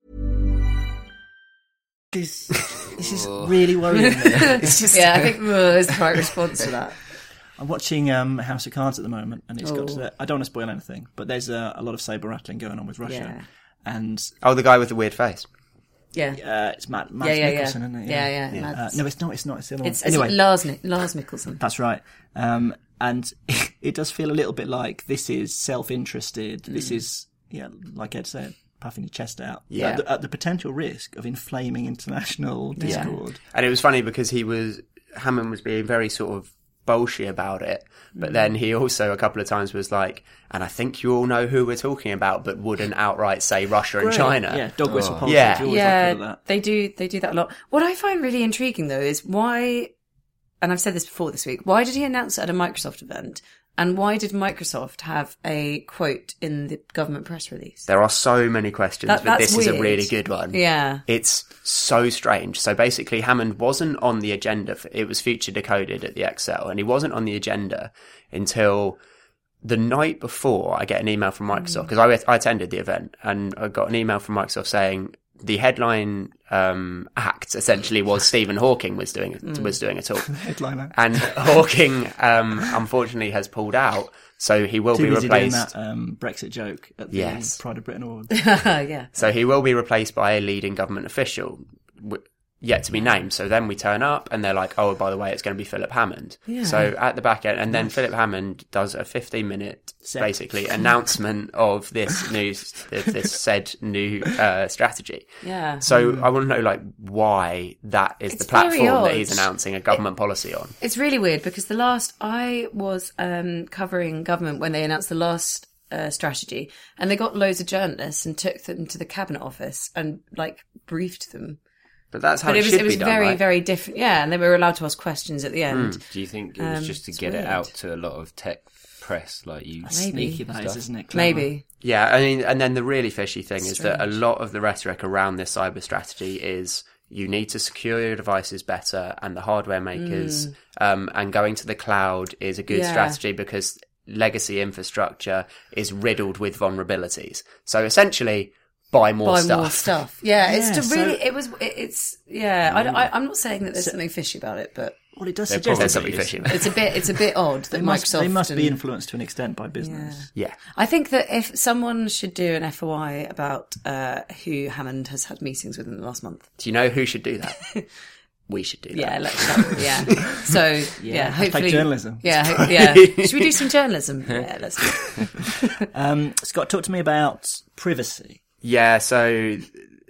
Speaker 5: This, this is really worrying me. It's just,
Speaker 7: yeah, I think uh, is the right response to that.
Speaker 5: I'm watching um, House of Cards at the moment, and it's
Speaker 7: oh.
Speaker 5: got to the, I don't want to spoil anything, but there's a, a lot of saber rattling going on with Russia.
Speaker 7: Yeah.
Speaker 5: And
Speaker 8: oh, the guy with the weird face.
Speaker 7: Yeah,
Speaker 5: uh, it's Matt, Matt
Speaker 7: yeah, yeah,
Speaker 5: Mikkelsen,
Speaker 7: yeah.
Speaker 5: isn't it?
Speaker 7: Yeah, yeah. yeah.
Speaker 5: yeah. Uh, no, it's not. It's not. It's the other
Speaker 7: it's,
Speaker 5: one. Anyway,
Speaker 7: it's Lars, Lars Mikkelsen.
Speaker 5: That's right. Um, and it, it does feel a little bit like this is self-interested. Mm. This is, yeah, like Ed said, puffing your chest out.
Speaker 8: Yeah.
Speaker 5: At the, at the potential risk of inflaming international discord.
Speaker 8: Yeah. And it was funny because he was Hammond was being very sort of bolshy about it, but then he also a couple of times was like, and I think you all know who we're talking about, but wouldn't outright say Russia and China.
Speaker 5: Yeah, dog whistle
Speaker 8: oh.
Speaker 5: politics.
Speaker 8: Yeah,
Speaker 7: yeah,
Speaker 5: like that.
Speaker 7: they do. They do that a lot. What I find really intriguing though is why, and I've said this before this week, why did he announce it at a Microsoft event? And why did Microsoft have a quote in the government press release?
Speaker 8: There are so many questions,
Speaker 7: that,
Speaker 8: but this
Speaker 7: weird.
Speaker 8: is a really good one.
Speaker 7: Yeah.
Speaker 8: It's so strange. So basically, Hammond wasn't on the agenda. For, it was future decoded at the X L, and he wasn't on the agenda until the night before I get an email from Microsoft, because mm. I, I attended the event, and I got an email from Microsoft saying the headline um, act essentially was Stephen Hawking was doing mm. was doing a talk.
Speaker 5: Headline act.
Speaker 8: And Hawking um, unfortunately has pulled out, so he will
Speaker 5: Too
Speaker 8: be
Speaker 5: busy
Speaker 8: replaced.
Speaker 5: Doing that um, Brexit joke at the
Speaker 8: yes.
Speaker 5: Pride of Britain Awards.
Speaker 7: yeah.
Speaker 8: So he will be replaced by a leading government official, w- yet to be named. So then we turn up, and they're like, "Oh, by the way, it's going to be Philip Hammond."
Speaker 7: Yeah.
Speaker 8: So at the back end, and then Philip Hammond does a fifteen-minute basically announcement of this new, this said new uh, strategy.
Speaker 7: Yeah.
Speaker 8: So
Speaker 7: mm.
Speaker 8: I want to know, like, why that is
Speaker 7: it's
Speaker 8: the platform that he's
Speaker 7: odd.
Speaker 8: announcing a government
Speaker 7: it,
Speaker 8: policy on.
Speaker 7: It's really weird because the last I was um, covering government when they announced the last uh, strategy, and they got loads of journalists and took them to the cabinet office and like briefed them.
Speaker 8: But that's how
Speaker 7: but
Speaker 8: it,
Speaker 7: it was,
Speaker 8: should
Speaker 7: it was
Speaker 8: be done,
Speaker 7: very,
Speaker 8: right?
Speaker 7: very different. Yeah, and they were allowed to ask questions at the end.
Speaker 8: Mm.
Speaker 6: Do you think it was
Speaker 7: um,
Speaker 6: just to
Speaker 7: it's
Speaker 6: get
Speaker 7: weird.
Speaker 6: it out to a lot of tech press, like you?
Speaker 7: Maybe.
Speaker 5: Sneaky that is, isn't it? Clever.
Speaker 7: Maybe.
Speaker 8: Yeah, I mean, and then the really fishy thing
Speaker 7: Strange.
Speaker 8: is that a lot of the rhetoric around this cyber strategy is you need to secure your devices better, and the hardware makers,
Speaker 7: mm.
Speaker 8: um, and going to the cloud is a good
Speaker 7: yeah.
Speaker 8: strategy because legacy infrastructure is riddled with vulnerabilities. So essentially, buy more
Speaker 7: buy
Speaker 8: stuff.
Speaker 7: more stuff. Yeah,
Speaker 5: Yeah,
Speaker 7: it's to
Speaker 5: so-
Speaker 7: really. It was. It, it's yeah. I,
Speaker 5: Mm.
Speaker 7: I, I'm not saying that there's
Speaker 5: So-
Speaker 7: something fishy about it, but
Speaker 5: Well, it does
Speaker 6: There
Speaker 5: suggest
Speaker 8: There's
Speaker 6: probably
Speaker 8: something
Speaker 6: is.
Speaker 8: fishy about it.
Speaker 7: it's a bit. It's a bit odd that
Speaker 5: they must,
Speaker 7: Microsoft.
Speaker 5: they must be
Speaker 7: and-
Speaker 5: influenced to an extent by business.
Speaker 8: Yeah.
Speaker 7: I think that if someone should do an F O I about uh, who Hammond has had meetings with in the last month.
Speaker 8: Do you know who should do that? We should do that.
Speaker 7: Yeah, let's. Yeah. So yeah,
Speaker 5: Yeah,
Speaker 7: hopefully
Speaker 5: hashtag journalism.
Speaker 7: Yeah, ho- yeah. Should we do some journalism? Yeah, let's do it.
Speaker 5: Um, Scott, talk to me about privacy.
Speaker 8: Yeah, so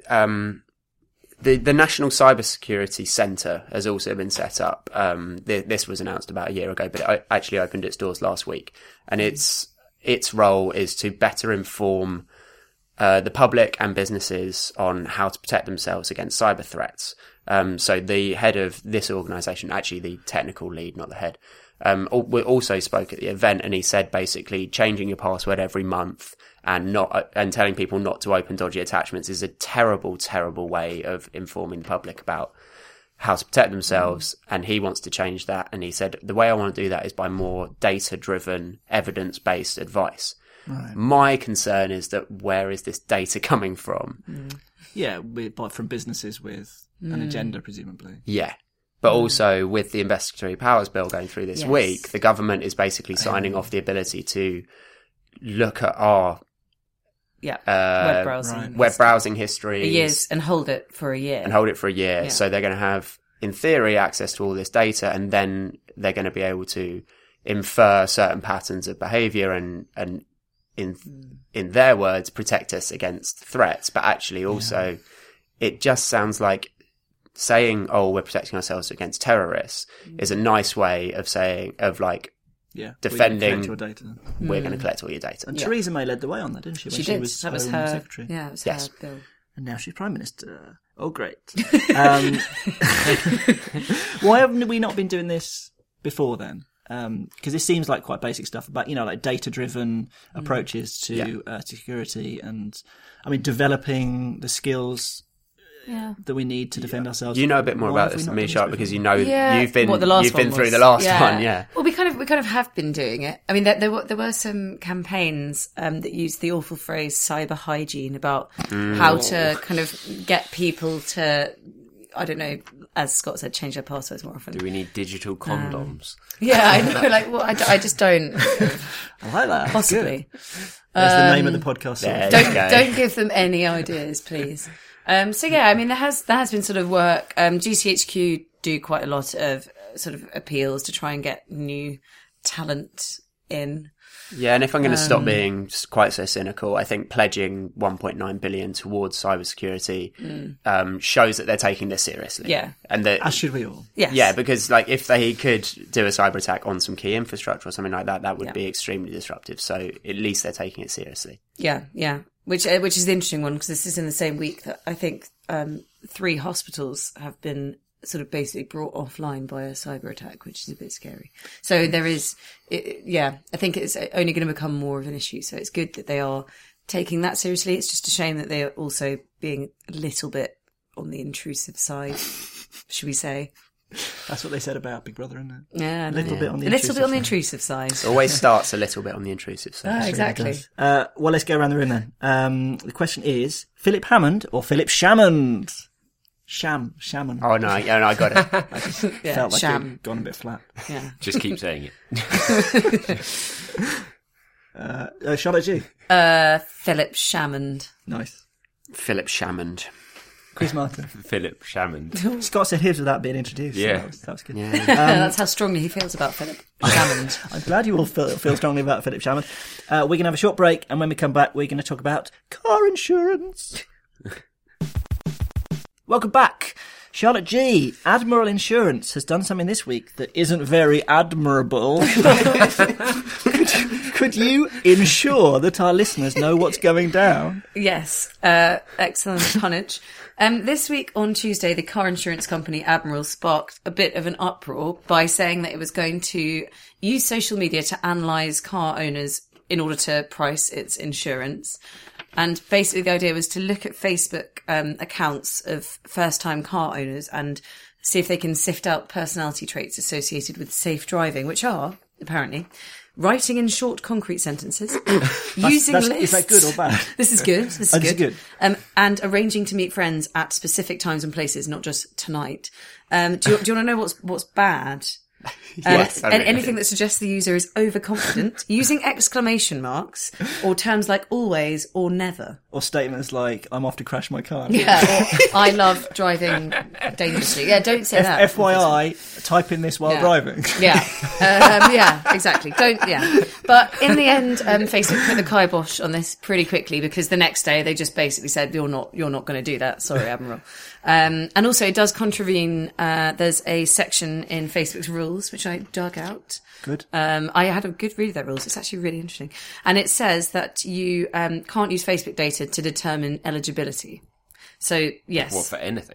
Speaker 8: um, the the National Cybersecurity Centre has also been set up. Um, th- this was announced about a year ago, but it actually opened its doors last week. And its its role is to better inform uh, the public and businesses on how to protect themselves against cyber threats. Um, so the head of this organisation, actually the technical lead, not the head, um, also spoke at the event, and he said basically changing your password every month and not and telling people not to open dodgy attachments is a terrible, terrible way of informing the public about how to protect themselves. Mm. And he wants to change that. And he said, the way I want to do that is by more data-driven, evidence-based advice. Right. My concern is that where is this data coming from?
Speaker 5: Mm. Yeah, we, but from businesses with mm. an agenda, presumably.
Speaker 8: Yeah. But mm. also with the investigatory powers bill going through this yes. week, the government is basically signing um, off the ability to look at our
Speaker 7: yeah
Speaker 8: uh,
Speaker 7: web browsing
Speaker 8: right. web browsing history
Speaker 7: years and hold it for a year
Speaker 8: and hold it for a year.
Speaker 7: Yeah.
Speaker 8: So they're going to have, in theory, access to all this data, and then they're going to be able to infer certain patterns of behaviour and and in mm. in their words protect us against threats. But actually, also, yeah. it just sounds like saying, "Oh, we're protecting ourselves against terrorists," mm. is a nice way of saying of like.
Speaker 5: Yeah,
Speaker 8: defending.
Speaker 5: We're going to collect your data.
Speaker 8: We're mm. going to collect all your data.
Speaker 5: And
Speaker 8: yeah.
Speaker 5: Theresa May led the way on that, didn't she?
Speaker 7: She,
Speaker 5: when
Speaker 7: she did.
Speaker 5: Was
Speaker 7: that was
Speaker 5: Home
Speaker 7: her
Speaker 5: Secretary.
Speaker 7: Yeah, it was
Speaker 8: yes.
Speaker 7: her bill.
Speaker 5: And now she's Prime Minister. Oh, great. um, why haven't we not been doing this before then? Because um, this seems like quite basic stuff about, you know, like data-driven mm. approaches to
Speaker 8: yeah.
Speaker 5: uh, security and, I mean, developing the skills yeah. that we need to defend ourselves.
Speaker 8: You know a bit more
Speaker 5: Why
Speaker 8: about this than me, Sharp, because you know
Speaker 7: yeah.
Speaker 8: you've been
Speaker 7: what, the last
Speaker 8: you've been
Speaker 7: one
Speaker 8: through
Speaker 7: was.
Speaker 8: the last
Speaker 7: yeah.
Speaker 8: one, yeah.
Speaker 7: Well, we kind of we kind of have been doing it. I mean, there, there were there were some campaigns um, that used the awful phrase cyber hygiene about mm. how to kind of get people to, I don't know, as Scott said, change their passwords more often.
Speaker 6: Do we need digital condoms?
Speaker 7: Um, yeah, I know. Like, well, I, I just don't.
Speaker 5: I like that.
Speaker 7: Possibly.
Speaker 5: That's
Speaker 7: um,
Speaker 5: the name of the podcast.
Speaker 8: There
Speaker 7: don't don't give them any ideas, please. Um, so yeah, I mean, there has there has been sort of work. Um, G C H Q do quite a lot of sort of appeals to try and get new talent in.
Speaker 8: Yeah, and if I'm going to
Speaker 7: um,
Speaker 8: stop being quite so cynical, I think pledging one point nine billion towards cybersecurity mm. um, shows that they're taking this seriously.
Speaker 7: Yeah,
Speaker 8: and that,
Speaker 5: as should we all.
Speaker 7: Yes.
Speaker 8: Yeah, because like if they could do a cyber attack on some key infrastructure or something like that, that would
Speaker 7: yeah.
Speaker 8: be extremely disruptive. So at least they're taking it seriously.
Speaker 7: Yeah, yeah. Which uh, which is the interesting one, because this is in the same week that I think um, three hospitals have been sort of basically brought offline by a cyber attack, which is a bit scary. So there is, it, yeah, I think it's only going to become more of an issue. So it's good that they are taking that seriously. It's just a shame that they are also being a little bit on the intrusive side, should we say.
Speaker 5: That's what they said about Big Brother, isn't it?
Speaker 7: Yeah,
Speaker 5: a little
Speaker 7: yeah.
Speaker 5: bit on the
Speaker 7: a little bit on the
Speaker 5: side.
Speaker 7: intrusive side.
Speaker 8: It always starts a little bit on the intrusive side.
Speaker 7: Oh, exactly.
Speaker 5: Uh, well, let's go around the room then. Um, the question is: Philip Hammond or Philip Shammond? Sham, Shammond.
Speaker 8: Oh no, yeah, no, I got it.
Speaker 5: I just yeah, felt like
Speaker 7: Sham.
Speaker 5: it gone a bit flat.
Speaker 7: Yeah,
Speaker 6: just keep saying it.
Speaker 5: uh, uh, Charlotte G.
Speaker 7: Uh, Philip Shammond.
Speaker 5: Nice.
Speaker 8: Philip Shammond.
Speaker 5: Chris Martin.
Speaker 6: Philip Shammond.
Speaker 5: Scott said his without being introduced.
Speaker 6: Yeah.
Speaker 5: So that, was, that was good.
Speaker 8: Yeah.
Speaker 7: Um, That's how strongly he feels about Philip Shammond.
Speaker 5: I'm glad you all feel, feel strongly about Philip Shammond. Uh, we're going to have a short break, and when we come back, we're going to talk about car insurance. Welcome back. Charlotte G. Admiral Insurance has done something this week that isn't very admirable. could, you, could you ensure that our listeners know what's going down?
Speaker 7: Yes. Uh, excellent punnage. Um, this week on Tuesday, the car insurance company Admiral sparked a bit of an uproar by saying that it was going to use social media to analyse car owners in order to price its insurance. And basically the idea was to look at Facebook um, accounts of first-time car owners and see if they can sift out personality traits associated with safe driving, which are, apparently, writing in short concrete sentences, using
Speaker 5: that's,
Speaker 7: lists.
Speaker 5: Is that good or bad?
Speaker 7: This is good. This is
Speaker 5: oh,
Speaker 7: good.
Speaker 5: This is good.
Speaker 7: Um, and arranging to meet friends at specific times and places, not just tonight. Um, do you, do you want to know what's what's bad?
Speaker 8: Yes,
Speaker 7: um, and anything that suggests the user is overconfident, using exclamation marks, or terms like always or never.
Speaker 5: Or statements like, I'm off to crash my car.
Speaker 7: Yeah, or I love driving dangerously. Yeah, don't say
Speaker 5: F-
Speaker 7: that.
Speaker 5: F Y I, type in this while
Speaker 7: yeah.
Speaker 5: driving.
Speaker 7: Yeah, um, yeah, exactly. Don't, yeah. But in the end, um, Facebook put the kibosh on this pretty quickly, because the next day they just basically said, you're not, you're not going to do that. Sorry, Admiral. Um, and also it does contravene, uh, there's a section in Facebook's rules, which I dug out.
Speaker 5: Good.
Speaker 7: Um, I had a good read of that rules. It's actually really interesting. And it says that you, um, can't use Facebook data to determine eligibility. So, yes.
Speaker 6: What, for anything?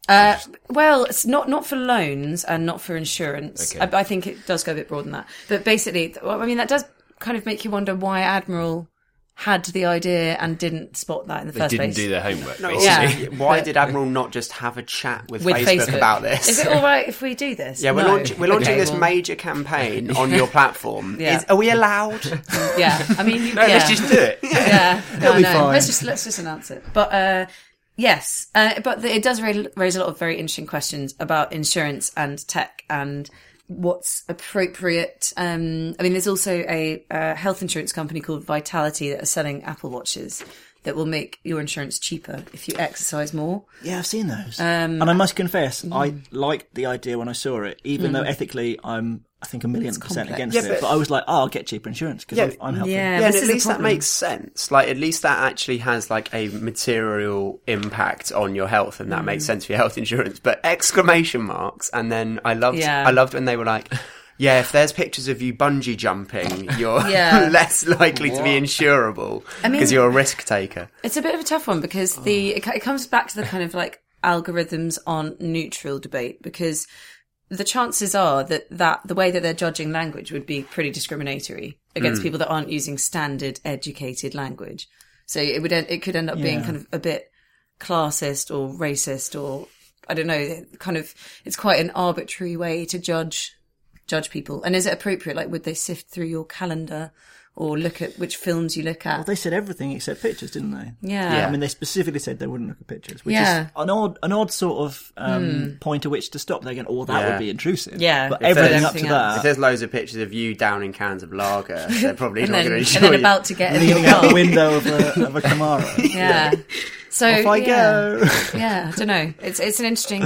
Speaker 7: Uh, well, it's not not for loans and not for insurance.
Speaker 6: Okay.
Speaker 7: I, I think it does go a bit broader than that. But basically, I mean, that does kind of make you wonder why Admiral had the idea and didn't spot that in the
Speaker 6: They
Speaker 7: first
Speaker 6: didn't
Speaker 7: place.
Speaker 6: do their homework,
Speaker 8: No,
Speaker 6: basically.
Speaker 7: Yeah.
Speaker 8: Why
Speaker 7: But-
Speaker 8: did Admiral not just have a chat with,
Speaker 7: With
Speaker 8: Facebook,
Speaker 7: Facebook
Speaker 8: about this?
Speaker 7: Is it all right if we do this?
Speaker 8: Yeah, we're,
Speaker 7: No.
Speaker 8: launch- we're launching
Speaker 7: Okay,
Speaker 8: this
Speaker 7: well,
Speaker 8: major campaign on your platform.
Speaker 7: Yeah.
Speaker 8: Is, are we allowed?
Speaker 7: Yeah, I mean, you,
Speaker 8: No,
Speaker 7: yeah.
Speaker 8: let's just do it.
Speaker 7: Yeah,
Speaker 5: It'll
Speaker 7: no,
Speaker 5: be
Speaker 7: no.
Speaker 5: fine.
Speaker 7: Let's just let's just announce it. But uh, yes, uh, but the, it does raise, raise a lot of very interesting questions about insurance and tech and what's appropriate. Um, I mean, there's also a, a health insurance company called Vitality that are selling Apple Watches that will make your insurance cheaper if you exercise more.
Speaker 5: Yeah, I've seen those.
Speaker 7: Um,
Speaker 5: and I must confess,
Speaker 7: mm.
Speaker 5: I liked the idea when I saw it, even
Speaker 7: Mm.
Speaker 5: though ethically I'm, I think, a million percent
Speaker 7: complex.
Speaker 5: against
Speaker 8: Yeah,
Speaker 5: it.
Speaker 8: but-
Speaker 5: But I was like, oh, I'll get cheaper insurance because
Speaker 8: Yeah,
Speaker 5: I'm, I'm helping.
Speaker 7: yeah.
Speaker 8: Yeah, and
Speaker 7: this
Speaker 8: at
Speaker 7: is the
Speaker 8: least that
Speaker 7: problem.
Speaker 8: makes sense. Like, at least that actually has like a material impact on your health, and that
Speaker 7: Mm.
Speaker 8: makes sense for your health insurance. But exclamation marks, and then I loved,
Speaker 7: Yeah.
Speaker 8: I loved when they were like, "Yeah, if there's pictures of you bungee jumping, you're
Speaker 7: Yeah.
Speaker 8: less likely to be insurable
Speaker 7: I mean-
Speaker 8: because you're a risk taker."
Speaker 7: It's a bit of a tough one because the it, it comes back to the kind of like algorithms on neutral debate, because the chances are that, that the way that they're judging language would be pretty discriminatory against
Speaker 8: Mm.
Speaker 7: people that aren't using standard educated language. So it would end, it could end up being
Speaker 5: Yeah.
Speaker 7: kind of a bit classist or racist, or I don't know, kind of it's quite an arbitrary way to judge judge people. And is it appropriate? Like, would they sift through your calendar or look at which films you look at?
Speaker 5: Well, they said everything except pictures, didn't they?
Speaker 7: Yeah.
Speaker 8: Yeah.
Speaker 5: I mean, they specifically said they wouldn't look at pictures, which
Speaker 7: Yeah.
Speaker 5: is an odd, an odd sort of um, point at which to stop. They're going, oh, that
Speaker 8: Yeah.
Speaker 5: would be intrusive.
Speaker 7: Yeah.
Speaker 5: But
Speaker 7: If
Speaker 5: everything
Speaker 7: there's-
Speaker 5: up to
Speaker 7: everything
Speaker 5: that,
Speaker 8: If there's loads of pictures of you downing cans of lager, they're probably
Speaker 7: and
Speaker 8: not
Speaker 7: then,
Speaker 8: going to enjoy
Speaker 7: and then
Speaker 8: it.
Speaker 7: about to get in
Speaker 5: leaning
Speaker 7: your
Speaker 5: out the
Speaker 7: car.
Speaker 5: window of a, of a Camaro.
Speaker 7: Yeah. So
Speaker 5: Off I
Speaker 7: yeah.
Speaker 5: go.
Speaker 7: Yeah, I don't know. It's it's an interesting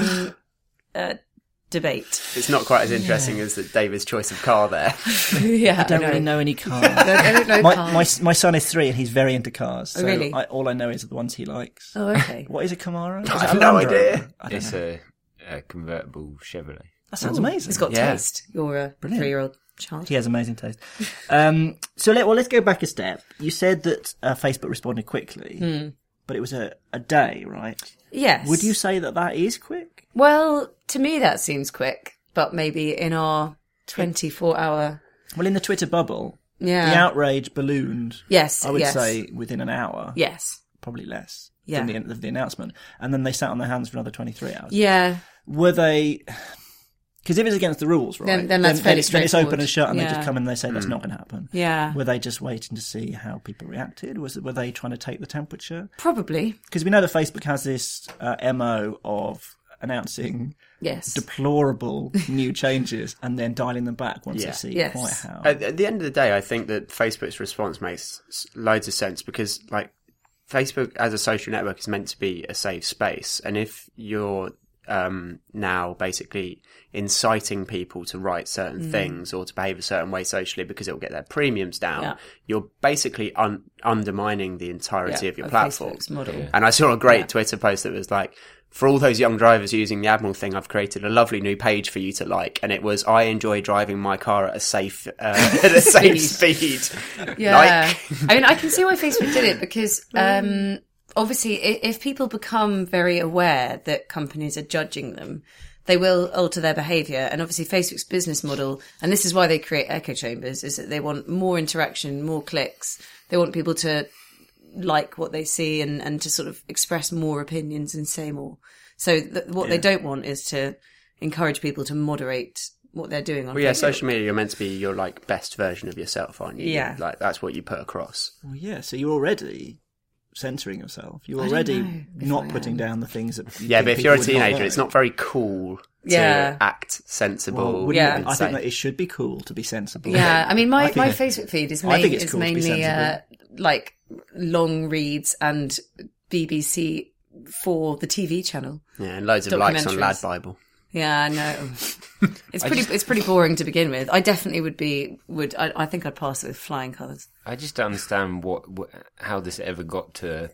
Speaker 7: uh, debate.
Speaker 8: It's not quite as interesting as the David's choice of car there.
Speaker 7: Yeah,
Speaker 5: I don't
Speaker 7: know.
Speaker 5: really know any cars.
Speaker 7: I don't know
Speaker 5: my,
Speaker 7: cars.
Speaker 5: my my son is three and he's very into cars. So
Speaker 7: Oh, really?
Speaker 5: I, all I know is the ones he likes.
Speaker 7: Oh, okay.
Speaker 5: What is a Camaro? Is
Speaker 8: I
Speaker 5: it
Speaker 8: have
Speaker 5: a
Speaker 8: no
Speaker 5: Land Rover?
Speaker 8: idea.
Speaker 5: I don't
Speaker 6: It's
Speaker 5: know.
Speaker 6: a, a convertible Chevrolet.
Speaker 5: That sounds
Speaker 7: Ooh,
Speaker 5: amazing.
Speaker 7: It's got
Speaker 8: Yeah.
Speaker 7: taste. You're a
Speaker 5: Brilliant.
Speaker 7: three-year-old child.
Speaker 5: He has amazing taste. Um, so let, well, let's go back a step. You said that uh, Facebook responded quickly,
Speaker 7: Hmm.
Speaker 5: but it was a, a day, right?
Speaker 7: Yes.
Speaker 5: Would you say that that is quick?
Speaker 7: Well, to me that seems quick, but maybe in our twenty-four hour.
Speaker 5: Well, in the Twitter bubble,
Speaker 7: Yeah.
Speaker 5: the outrage ballooned.
Speaker 7: Yes.
Speaker 5: I would
Speaker 7: yes.
Speaker 5: say within an hour.
Speaker 7: Yes.
Speaker 5: Probably less.
Speaker 7: Yeah.
Speaker 5: From the end of the announcement, and then they sat on their hands for another twenty-three hours.
Speaker 7: Yeah.
Speaker 5: Were they? Because if it's against the rules, right?
Speaker 7: Then- then that's fairly
Speaker 5: it's, then it's open and shut, and they
Speaker 7: straightforward.
Speaker 5: just come in and they say that's not going to happen.
Speaker 7: Yeah.
Speaker 5: Were they just waiting to see how people reacted? Was it, were they trying to take the temperature?
Speaker 7: Probably.
Speaker 5: Because we know that Facebook has this uh, M O of announcing
Speaker 7: Yes.
Speaker 5: deplorable new changes and then dialing them back once
Speaker 8: Yeah.
Speaker 5: they see
Speaker 7: Yes.
Speaker 5: quite how.
Speaker 8: At, at the end of the day, I think that Facebook's response makes s- loads of sense because, like, Facebook as a social network is meant to be a safe space, and if you're um, now basically inciting people to write certain
Speaker 7: Mm.
Speaker 8: things or to behave a certain way socially because it will get their premiums down,
Speaker 7: Yeah.
Speaker 8: you're basically un- undermining the entirety
Speaker 7: Yeah,
Speaker 8: of your
Speaker 7: of
Speaker 8: platform.
Speaker 7: Facebook's model.
Speaker 8: And I saw a great
Speaker 7: Yeah.
Speaker 8: Twitter post that was like, for all those young drivers using the Admiral thing, I've created a lovely new page for you to like. And it was, I enjoy driving my car at a safe, uh, at a safe speed.
Speaker 7: Yeah.
Speaker 8: Like,
Speaker 7: I mean, I can see why Facebook did it because, um, obviously, i- if people become very aware that companies are judging them, they will alter their behaviour. And obviously, Facebook's business model, and this is why they create echo chambers, is that they want more interaction, more clicks. They want people to like what they see and, and to sort of express more opinions and say more. So th- what they don't want is to encourage people to moderate what they're doing on
Speaker 8: well, yeah,
Speaker 7: Facebook.
Speaker 8: social media, you're meant to be your like best version of yourself, aren't you?
Speaker 7: Yeah.
Speaker 8: Like, that's what you put across.
Speaker 5: Well, yeah, so you're already censoring yourself. You're
Speaker 7: I don't
Speaker 5: already
Speaker 7: know if
Speaker 5: not
Speaker 7: I
Speaker 5: putting
Speaker 7: am.
Speaker 5: down the things that. You
Speaker 8: Yeah,
Speaker 5: think
Speaker 8: but if
Speaker 5: people
Speaker 8: you're a
Speaker 5: would
Speaker 8: teenager,
Speaker 5: like.
Speaker 8: it's not very cool to
Speaker 7: Yeah.
Speaker 8: act sensible.
Speaker 5: Well, wouldn't
Speaker 7: Yeah.
Speaker 5: it?
Speaker 8: and
Speaker 5: I think
Speaker 8: safe.
Speaker 5: that it should be cool to be sensible.
Speaker 7: Yeah, I mean, my,
Speaker 5: I think
Speaker 7: my
Speaker 5: it-
Speaker 7: Facebook feed is,
Speaker 5: I
Speaker 7: main,
Speaker 5: think it's
Speaker 7: is
Speaker 5: cool to be
Speaker 7: mainly uh,
Speaker 5: sensible.
Speaker 7: like long reads and B B C for the T V channel.
Speaker 8: Yeah, and loads of likes on
Speaker 7: Documentaries.
Speaker 8: Lad Bible.
Speaker 7: Yeah, I know. It's pretty. It's pretty boring to begin with. I definitely would be. Would I? I think I'd pass it with flying colours.
Speaker 6: I just don't understand what, what how this ever got to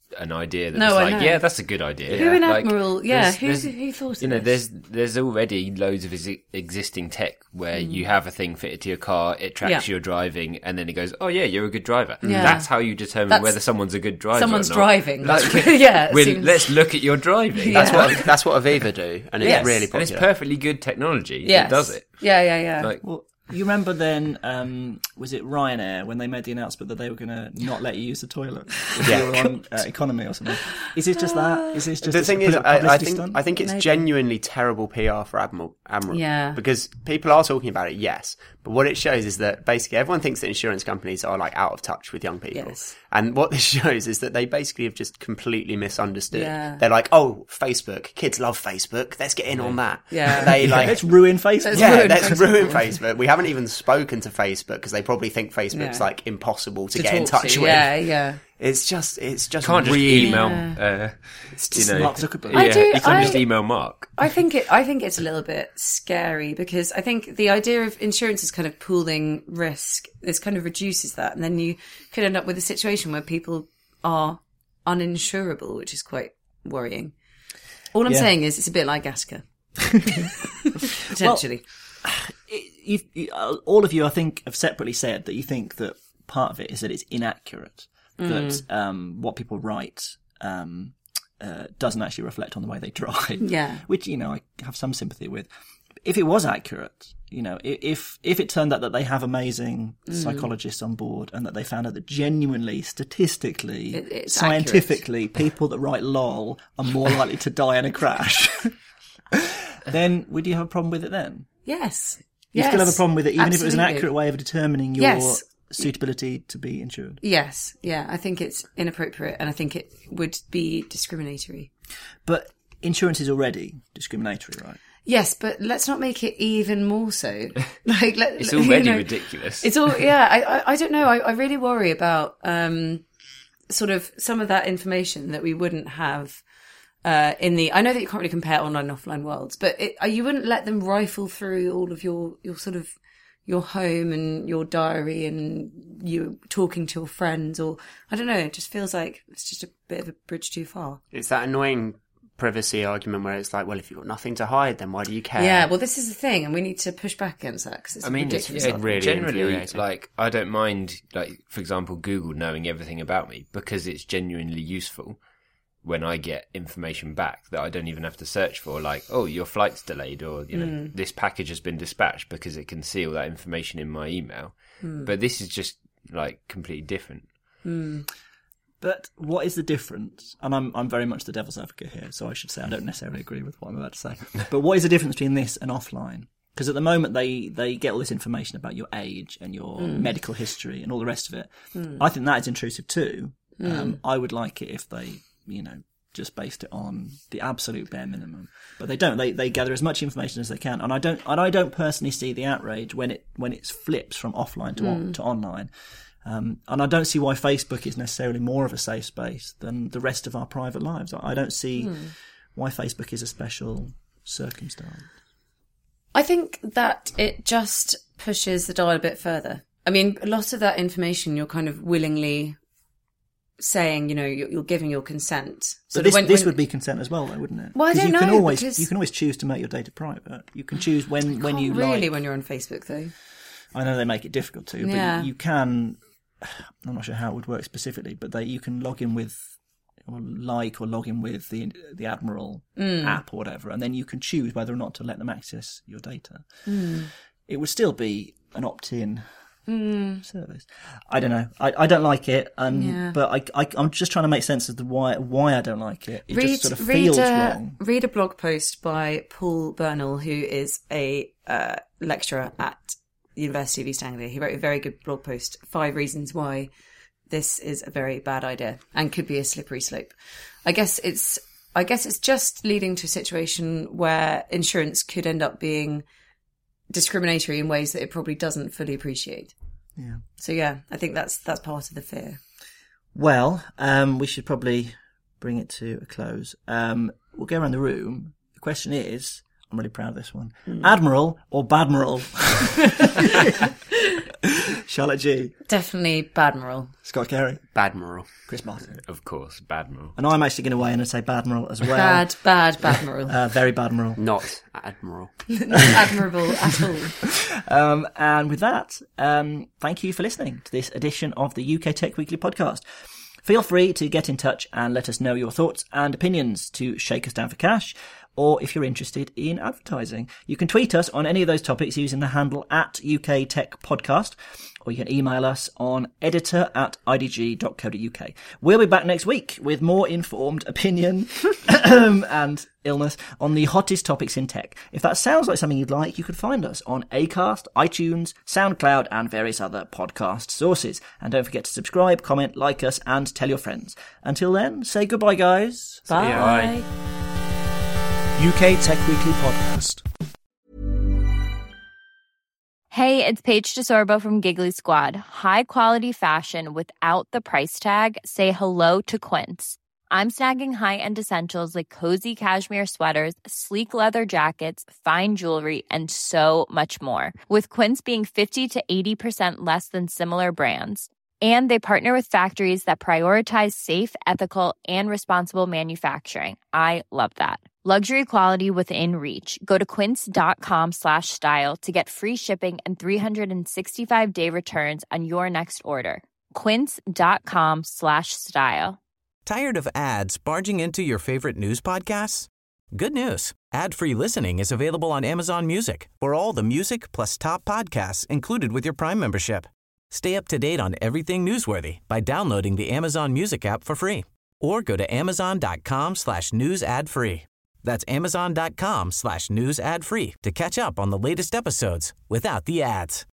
Speaker 6: an idea that
Speaker 7: No,
Speaker 6: was
Speaker 7: I
Speaker 6: like,
Speaker 7: know.
Speaker 6: yeah, that's a good idea.
Speaker 7: Who in
Speaker 6: Like,
Speaker 7: Admiral? Yeah,
Speaker 6: there's-
Speaker 7: who
Speaker 6: there's-
Speaker 7: who thought of
Speaker 6: You know,
Speaker 7: this?
Speaker 6: there's there's already loads of exi- existing tech where
Speaker 7: Mm.
Speaker 6: you have a thing fitted to your car, it tracks
Speaker 7: Yeah.
Speaker 6: your driving, and then it goes, oh yeah, you're a good driver.
Speaker 7: Yeah.
Speaker 6: That's how you determine
Speaker 7: That's-
Speaker 6: whether someone's a good driver.
Speaker 7: Someone's
Speaker 6: or not.
Speaker 7: driving.
Speaker 6: Like,
Speaker 7: Yeah, it
Speaker 6: we'll-
Speaker 7: seems-
Speaker 6: let's look at your driving.
Speaker 8: That's what that's what Aviva do, and it's
Speaker 7: Yes.
Speaker 8: really
Speaker 6: And
Speaker 8: popular.
Speaker 6: it's perfectly good technology
Speaker 7: Yes.
Speaker 6: that does it.
Speaker 7: Yeah, yeah, yeah.
Speaker 6: Like,
Speaker 5: Well, you remember then, um, was it Ryanair, when they made the announcement that they were going to not let you use the toilet if
Speaker 8: Yeah.
Speaker 5: you were on uh, economy or something? Is it just that? Is this just
Speaker 8: the
Speaker 5: a
Speaker 8: thing is,
Speaker 5: pub-
Speaker 8: I, I
Speaker 5: publicity
Speaker 8: think
Speaker 5: stunt?
Speaker 8: I think it's
Speaker 7: Maybe.
Speaker 8: genuinely terrible P R for Admiral. Admiral
Speaker 7: Yeah.
Speaker 8: because people are talking about it, yes, but what it shows is that basically everyone thinks that insurance companies are like out of touch with young people,
Speaker 7: Yes.
Speaker 8: and what this shows is that they basically have just completely misunderstood.
Speaker 7: Yeah.
Speaker 8: They're like, oh, Facebook, kids love Facebook, let's get in on that.
Speaker 7: Yeah.
Speaker 8: They like.
Speaker 5: Let's ruin Facebook.
Speaker 7: Let's
Speaker 8: yeah,
Speaker 7: ruin
Speaker 8: let's
Speaker 7: Facebook.
Speaker 8: ruin Facebook. We haven't even spoken to Facebook because they probably think Facebook's
Speaker 7: Yeah.
Speaker 8: like impossible to,
Speaker 7: To
Speaker 8: get in
Speaker 7: talk
Speaker 8: touch
Speaker 7: to.
Speaker 8: with.
Speaker 7: Yeah, yeah.
Speaker 8: It's just, it's just
Speaker 6: can't just
Speaker 8: really.
Speaker 6: email. Uh, you know,
Speaker 5: Mark Zuckerberg.
Speaker 6: Yeah,
Speaker 7: I do-
Speaker 6: you can't
Speaker 7: I-
Speaker 6: just email Mark.
Speaker 7: I think it. I think it's a little bit scary because I think the idea of insurance is kind of pooling risk. This kind of reduces that, and then you could end up with a situation where people are uninsurable, which is quite worrying. All I'm
Speaker 5: Yeah.
Speaker 7: saying is, it's a bit like Gaska, potentially.
Speaker 5: You've, you, uh, all of you, I think, have separately said that you think that part of it is that it's inaccurate, that um, what people write um, uh, doesn't actually reflect on the way they drive.
Speaker 7: Yeah.
Speaker 5: Which, you know, I have some sympathy with. If it was accurate, you know, i- if if it turned out that they have amazing psychologists on board and that they found out that genuinely, statistically,
Speaker 7: It- it's
Speaker 5: scientifically, people that write lol are more likely to die in a crash, then would you have a problem with it then?
Speaker 7: Yes.
Speaker 5: You
Speaker 7: yes.
Speaker 5: still have a problem with it, even if it was an
Speaker 7: Absolutely.
Speaker 5: accurate way of determining your
Speaker 7: Yes.
Speaker 5: suitability to be insured.
Speaker 7: Yes. Yeah. I think it's inappropriate, and I think it would be discriminatory.
Speaker 5: But insurance is already discriminatory, right?
Speaker 7: Yes, but let's not make it even more so. Like, let,
Speaker 6: It's
Speaker 7: you
Speaker 6: already
Speaker 7: know,
Speaker 6: ridiculous.
Speaker 7: It's all, yeah. I, I, I don't know. I, I really worry about um, sort of some of that information that we wouldn't have uh, in the. I know that you can't really compare online and offline worlds, but it, uh, you wouldn't let them rifle through all of your your sort of your home and your diary and you talking to your friends, or I don't know. It just feels like it's just a bit of a bridge too far.
Speaker 8: It's that annoying privacy argument where it's like, well, if you've got nothing to hide, then why do you care?
Speaker 7: Yeah, well, this is the thing, and we need to push back against that because it's
Speaker 6: I mean, it's,
Speaker 7: ridiculous.
Speaker 6: yeah,
Speaker 8: really
Speaker 6: generally,
Speaker 8: infuriating.
Speaker 6: like, I don't mind, like, for example, Google knowing everything about me because it's genuinely useful when I get information back that I don't even have to search for, like, oh, your flight's delayed, or, you know,
Speaker 7: Mm.
Speaker 6: this package has been dispatched, because it can see all that information in my email.
Speaker 7: Mm.
Speaker 6: But this is just, like, completely different.
Speaker 7: Mm.
Speaker 5: But what is the difference? And I'm I'm very much the devil's advocate here, so I should say I don't necessarily agree with what I'm about to say. But what is the difference between this and offline? Because at the moment they, they get all this information about your age and your
Speaker 7: Mm.
Speaker 5: medical history and all the rest of it.
Speaker 7: Mm.
Speaker 5: I think that is intrusive too.
Speaker 7: Mm.
Speaker 5: Um, I would like it if they, you know, just based it on the absolute bare minimum. But they don't. They they gather as much information as they can. And I don't and I don't personally see the outrage when it when it flips from offline to on,
Speaker 7: Mm.
Speaker 5: to online. Um, and I don't see why Facebook is necessarily more of a safe space than the rest of our private lives. I don't see
Speaker 7: Mm.
Speaker 5: why Facebook is a special circumstance.
Speaker 7: I think that it just pushes the dial a bit further. I mean, a lot of that information you're kind of willingly saying, you know, you're, you're giving your consent. So
Speaker 5: But this,
Speaker 7: when,
Speaker 5: this
Speaker 7: when-
Speaker 5: would be consent as well, though, wouldn't it?
Speaker 7: Well, I
Speaker 5: 'Cause
Speaker 7: don't
Speaker 5: you can
Speaker 7: know,
Speaker 5: always
Speaker 7: because-
Speaker 5: you can always choose to make your data private. You can choose when when
Speaker 7: Can't
Speaker 5: you
Speaker 7: really
Speaker 5: like.
Speaker 7: when you're on Facebook, though.
Speaker 5: I know they make it difficult to, but
Speaker 7: Yeah.
Speaker 5: you, you can. I'm not sure how it would work specifically, but they you can log in with or like or log in with the the Admiral
Speaker 7: Mm.
Speaker 5: app or whatever, and then you can choose whether or not to let them access your data.
Speaker 7: Mm.
Speaker 5: It would still be an opt-in
Speaker 7: Mm.
Speaker 5: service. I don't know. I, I don't like it, um,
Speaker 7: Yeah.
Speaker 5: but I, I I'm just trying to make sense of the why why I don't like it. It
Speaker 7: read,
Speaker 5: just sort of
Speaker 7: read,
Speaker 5: feels
Speaker 7: a,
Speaker 5: wrong.
Speaker 7: read a blog post by Paul Bernal, who is a uh, lecturer at the University of East Anglia. He wrote a very good blog post, Five Reasons Why This is a Very Bad Idea and Could Be a Slippery Slope. I guess it's I guess it's just leading to a situation where insurance could end up being discriminatory in ways that it probably doesn't fully appreciate.
Speaker 5: Yeah.
Speaker 7: So yeah, I think that's that's part of the fear.
Speaker 5: Well, um, we should probably bring it to a close. Um, we'll go around the room. The question is, I'm really proud of this one.
Speaker 7: Mm.
Speaker 5: Admiral or Badmiral? Charlotte G.
Speaker 7: Definitely Badmiral.
Speaker 5: Scott Carey.
Speaker 8: Badmiral.
Speaker 5: Chris Martin.
Speaker 6: Of course, Badmiral.
Speaker 5: And I'm actually going to weigh in and say Badmiral as well.
Speaker 7: Bad, bad Badmiral.
Speaker 5: uh, very Badmiral.
Speaker 8: Not Admiral.
Speaker 7: Not admirable at all.
Speaker 5: Um, and with that, um, thank you for listening to this edition of the U K Tech Weekly podcast. Feel free to get in touch and let us know your thoughts and opinions to Shake Us Down for Cash, or if you're interested in advertising. You can tweet us on any of those topics using the handle at U K Tech Podcast, or you can email us on editor at idg dot co dot uk. We'll be back next week with more informed opinion and illness on the hottest topics in tech. If that sounds like something you'd like, you could find us on Acast, iTunes, SoundCloud, and various other podcast sources. And don't forget to subscribe, comment, like us, and tell your friends. Until then, say goodbye, guys.
Speaker 7: Bye.
Speaker 8: Bye.
Speaker 4: U K Tech Weekly podcast.
Speaker 13: Hey, it's Paige DeSorbo from Giggly Squad. High quality fashion without the price tag. Say hello to Quince. I'm snagging high-end essentials like cozy cashmere sweaters, sleek leather jackets, fine jewelry, and so much more. With Quince being fifty to eighty percent less than similar brands. And they partner with factories that prioritize safe, ethical, and responsible manufacturing. I love that. Luxury quality within reach. Go to quince.com slash style to get free shipping and three sixty-five day returns on your next order. Quince.com slash style.
Speaker 1: Tired of ads barging into your favorite news podcasts? Good news. Ad-free listening is available on Amazon Music for all the music plus top podcasts included with your Prime membership. Stay up to date on everything newsworthy by downloading the Amazon Music app for free or go to amazon.com slash news ad free. That's amazon.com slash news ad free to catch up on the latest episodes without the ads.